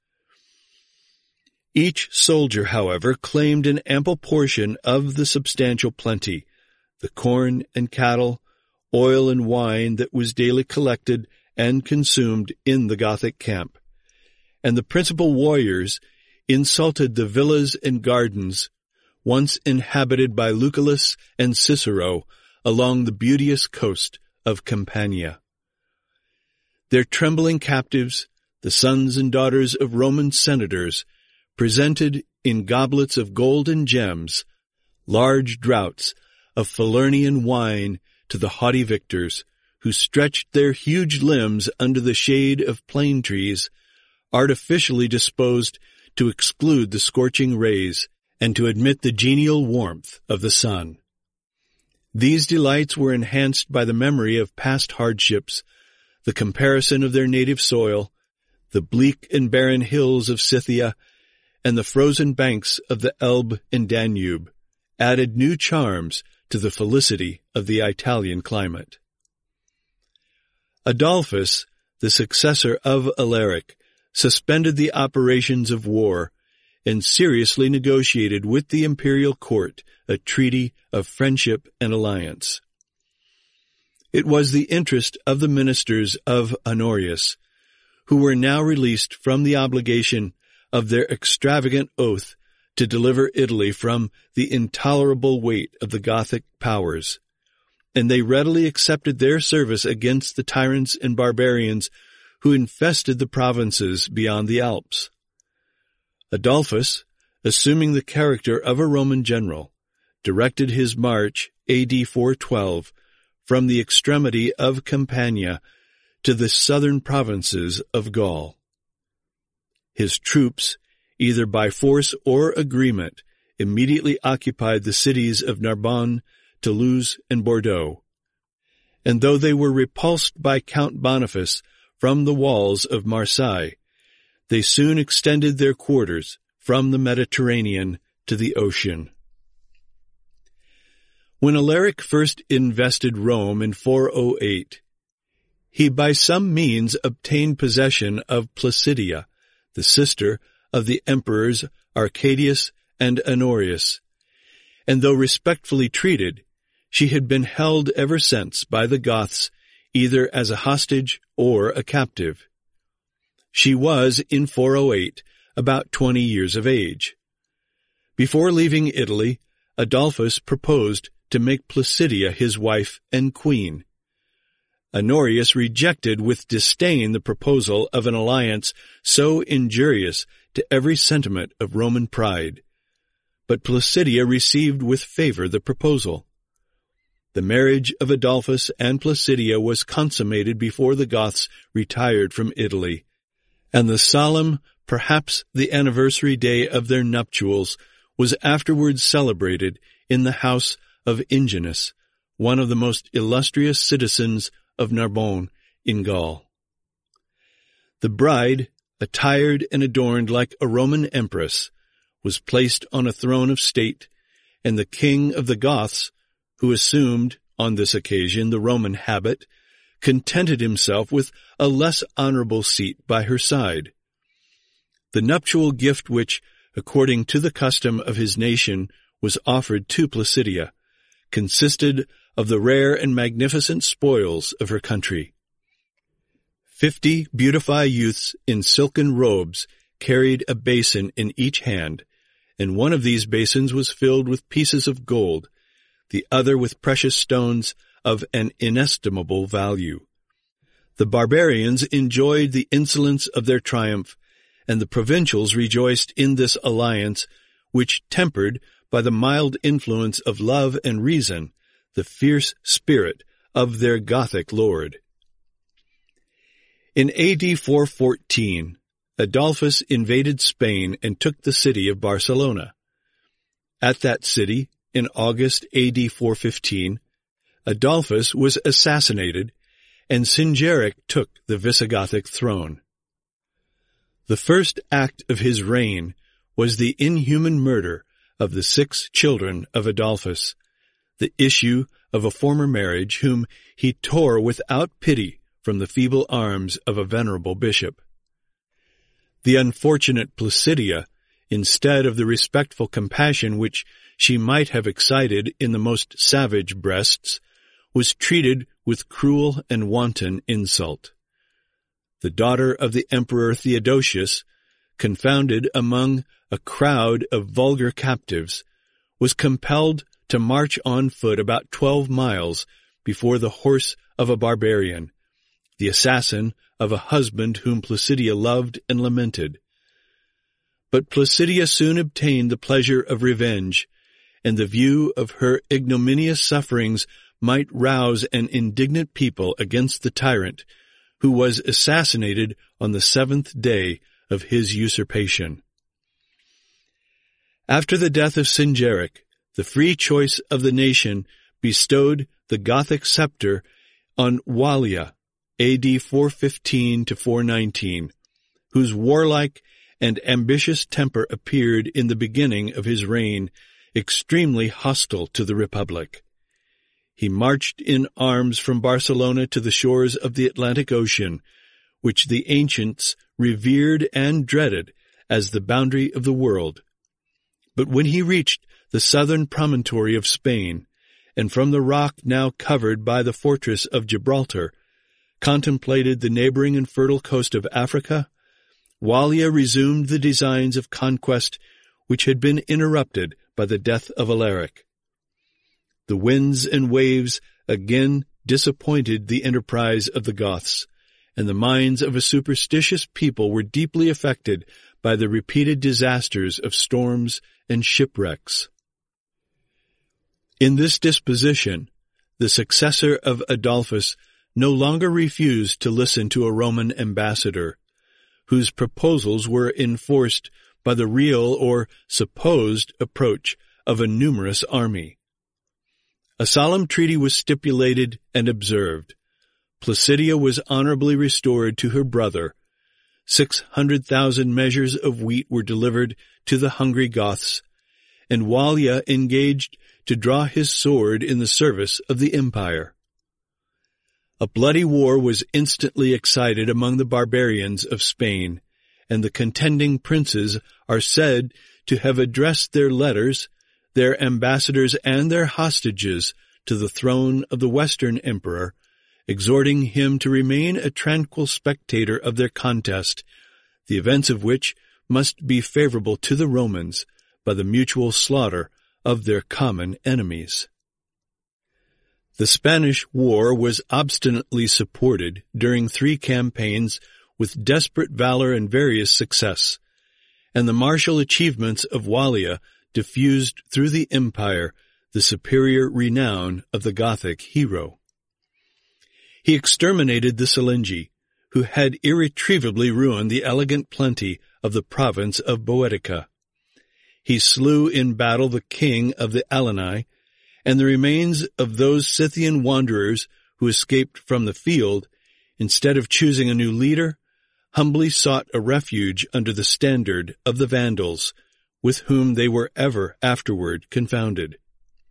Each soldier, however, claimed an ample portion of the substantial plenty, the corn and cattle, oil and wine that was daily collected and consumed in the Gothic camp, and the principal warriors insulted the villas and gardens once inhabited by Lucullus and Cicero along the beauteous coast of Campania. Their trembling captives, the sons and daughters of Roman senators, presented in goblets of gold and gems large draughts of Falernian wine to the haughty victors, who stretched their huge limbs under the shade of plane trees, artificially disposed to exclude the scorching rays and to admit the genial warmth of the sun. These delights were enhanced by the memory of past hardships, the comparison of their native soil, the bleak and barren hills of Scythia, and the frozen banks of the Elbe and Danube added new charms to the felicity of the Italian climate. Adolphus, the successor of Alaric, suspended the operations of war and seriously negotiated with the imperial court a treaty of friendship and alliance. It was the interest of the ministers of Honorius, who were now released from the obligation of their extravagant oath to deliver Italy from the intolerable weight of the Gothic powers, and they readily accepted their service against the tyrants and barbarians who infested the provinces beyond the Alps. Adolphus, assuming the character of a Roman general, directed his march A D four twelve from the extremity of Campania to the southern provinces of Gaul. His troops, either by force or agreement, immediately occupied the cities of Narbonne, Toulouse, and Bordeaux. And though they were repulsed by Count Boniface from the walls of Marseille, they soon extended their quarters from the Mediterranean to the ocean. When Alaric first invested Rome in four oh eight, he by some means obtained possession of Placidia, the sister of the emperors Arcadius and Honorius, and though respectfully treated, she had been held ever since by the Goths either as a hostage or a captive. She was, in four oh eight, about twenty years of age. Before leaving Italy, Adolphus proposed to make Placidia his wife and queen. Honorius rejected with disdain the proposal of an alliance so injurious to every sentiment of Roman pride, but Placidia received with favor the proposal. The marriage of Adolphus and Placidia was consummated before the Goths retired from Italy, and the solemn, perhaps the anniversary day of their nuptials, was afterwards celebrated in the house of Ingenuus, one of the most illustrious citizens of Narbonne in Gaul. The bride, attired and adorned like a Roman empress, was placed on a throne of state, and the king of the Goths, who assumed, on this occasion, the Roman habit, contented himself with a less honorable seat by her side. The nuptial gift which, according to the custom of his nation, was offered to Placidia, consisted of the rare and magnificent spoils of her country. Fifty beautified youths in silken robes carried a basin in each hand, and one of these basins was filled with pieces of gold, the other with precious stones of an inestimable value. The barbarians enjoyed the insolence of their triumph, and the provincials rejoiced in this alliance, which, tempered by the mild influence of love and reason, the fierce spirit of their Gothic lord. In A D four fourteen, Adolphus invaded Spain and took the city of Barcelona. At that city, in August A D four fifteen, Adolphus was assassinated, and Singeric took the Visigothic throne. The first act of his reign was the inhuman murder of the six children of Adolphus, the issue of a former marriage, whom he tore without pity from the feeble arms of a venerable bishop. The unfortunate Placidia, instead of the respectful compassion which she might have excited in the most savage breasts, was treated with cruel and wanton insult. The daughter of the Emperor Theodosius, confounded among a crowd of vulgar captives, was compelled to march on foot about twelve miles before the horse of a barbarian, the assassin of a husband whom Placidia loved and lamented. But Placidia soon obtained the pleasure of revenge, and the view of her ignominious sufferings might rouse an indignant people against the tyrant, who was assassinated on the seventh day of his usurpation. After the death of Singeric, the free choice of the nation bestowed the Gothic scepter on Wallia, A D four fifteen to four nineteen, whose warlike and ambitious temper appeared in the beginning of his reign extremely hostile to the Republic. He marched in arms from Barcelona to the shores of the Atlantic Ocean, which the ancients revered and dreaded as the boundary of the world. But when he reached the southern promontory of Spain, and from the rock now covered by the fortress of Gibraltar, contemplated the neighboring and fertile coast of Africa, Wallia resumed the designs of conquest which had been interrupted by the death of Alaric. The winds and waves again disappointed the enterprise of the Goths, and the minds of a superstitious people were deeply affected by the repeated disasters of storms and shipwrecks. In this disposition, the successor of Adolphus no longer refused to listen to a Roman ambassador, whose proposals were enforced by the real or supposed approach of a numerous army. A solemn treaty was stipulated and observed. Placidia was honorably restored to her brother. Six hundred thousand measures of wheat were delivered to the hungry Goths, and Wallia engaged to draw his sword in the service of the empire. A bloody war was instantly excited among the barbarians of Spain, and the contending princes are said to have addressed their letters, their ambassadors, and their hostages to the throne of the Western Emperor, exhorting him to remain a tranquil spectator of their contest, the events of which must be favorable to the Romans by the mutual slaughter of their common enemies. The Spanish War was obstinately supported during three campaigns with desperate valor and various success, and the martial achievements of Wallia diffused through the empire the superior renown of the Gothic hero. He exterminated the Silingi, who had irretrievably ruined the elegant plenty of the province of Boetica. He slew in battle the king of the Alani, and the remains of those Scythian wanderers who escaped from the field, instead of choosing a new leader, humbly sought a refuge under the standard of the Vandals, with whom they were ever afterward confounded.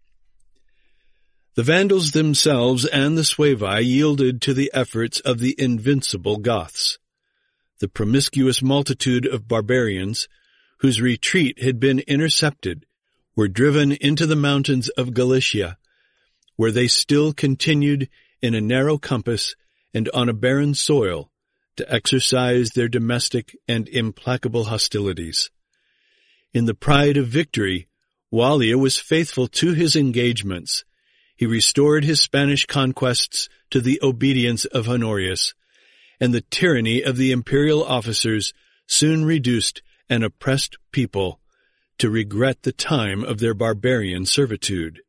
The Vandals themselves and the Suevi yielded to the efforts of the invincible Goths. The promiscuous multitude of barbarians, whose retreat had been intercepted, were driven into the mountains of Galicia, where they still continued in a narrow compass and on a barren soil to exercise their domestic and implacable hostilities. In the pride of victory, Wallia was faithful to his engagements. He restored his Spanish conquests to the obedience of Honorius, and the tyranny of the imperial officers soon reduced an oppressed people to regret the time of their barbarian servitude.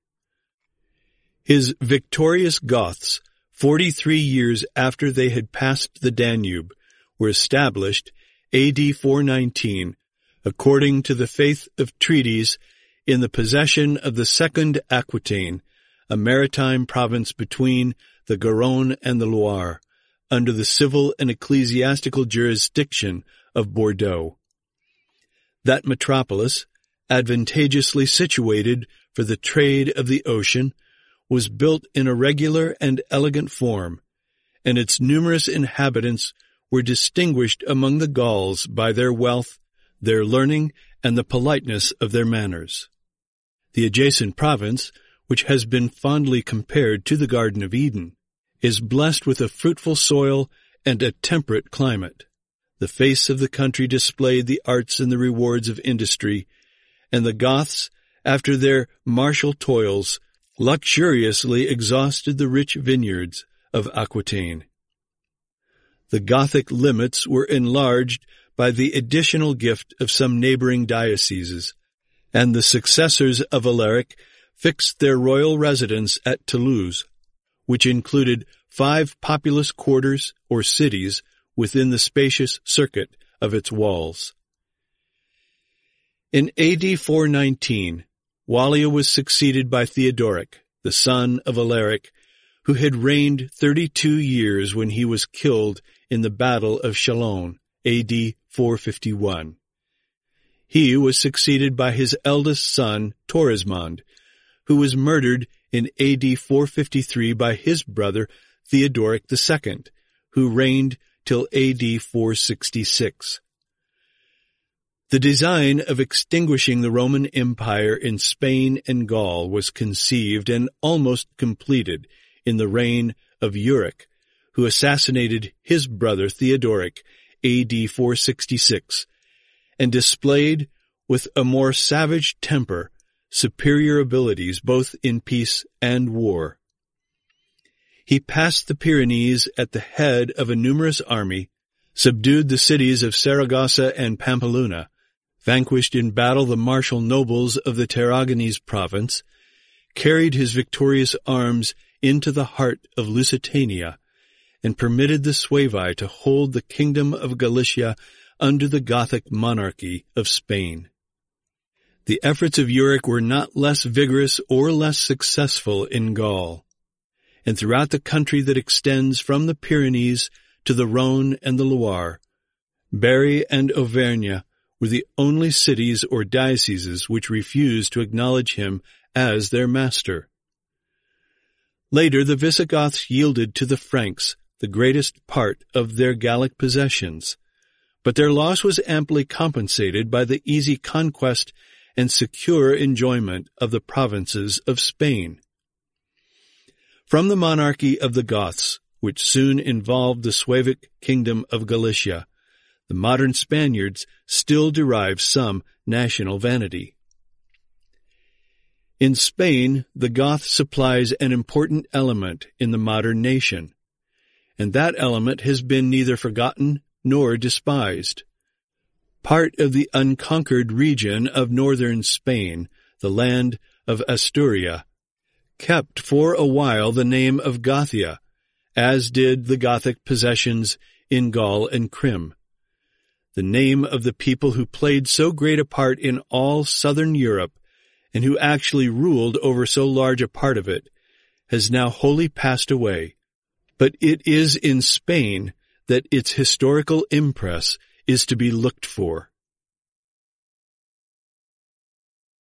His victorious Goths, forty-three years after they had passed the Danube, were established, A D four nineteen, according to the faith of treaties, in the possession of the Second Aquitaine, a maritime province between the Garonne and the Loire, under the civil and ecclesiastical jurisdiction of Bordeaux. That metropolis, advantageously situated for the trade of the ocean, was built in a regular and elegant form, and its numerous inhabitants were distinguished among the Gauls by their wealth, their learning, and the politeness of their manners. The adjacent province, which has been fondly compared to the Garden of Eden, is blessed with a fruitful soil and a temperate climate. The face of the country displayed the arts and the rewards of industry, and the Goths, after their martial toils, luxuriously exhausted the rich vineyards of Aquitaine. The Gothic limits were enlarged by the additional gift of some neighboring dioceses, and the successors of Alaric fixed their royal residence at Toulouse, which included five populous quarters or cities within the spacious circuit of its walls. In A D four nineteen, Wallia was succeeded by Theodoric, the son of Alaric, who had reigned thirty-two years when he was killed in the Battle of Chalon, A D four fifty-one. He was succeeded by his eldest son, Torismond, who was murdered in A D four fifty-three by his brother Theodoric the Second, who reigned till A D four sixty-six. The design of extinguishing the Roman Empire in Spain and Gaul was conceived and almost completed in the reign of Euric, who assassinated his brother Theodoric A D four sixty-six, and displayed with a more savage temper superior abilities both in peace and war. He passed the Pyrenees at the head of a numerous army, subdued the cities of Saragossa and Pampeluna, vanquished in battle the martial nobles of the Tarragonese province, carried his victorious arms into the heart of Lusitania, and permitted the Suevi to hold the kingdom of Galicia under the Gothic monarchy of Spain. The efforts of Euric were not less vigorous or less successful in Gaul, and throughout the country that extends from the Pyrenees to the Rhone and the Loire, Berry and Auvergne were the only cities or dioceses which refused to acknowledge him as their master. Later, the Visigoths yielded to the Franks the greatest part of their Gallic possessions, but their loss was amply compensated by the easy conquest and secure enjoyment of the provinces of Spain. From the monarchy of the Goths, which soon involved the Suevic kingdom of Galicia, the modern Spaniards still derive some national vanity. In Spain, the Goth supplies an important element in the modern nation, and that element has been neither forgotten nor despised. Part of the unconquered region of northern Spain, the land of Asturia, kept for a while the name of Gothia, as did the Gothic possessions in Gaul and Crim. The name of the people who played so great a part in all southern Europe and who actually ruled over so large a part of it has now wholly passed away, but it is in Spain that its historical impress is to be looked for.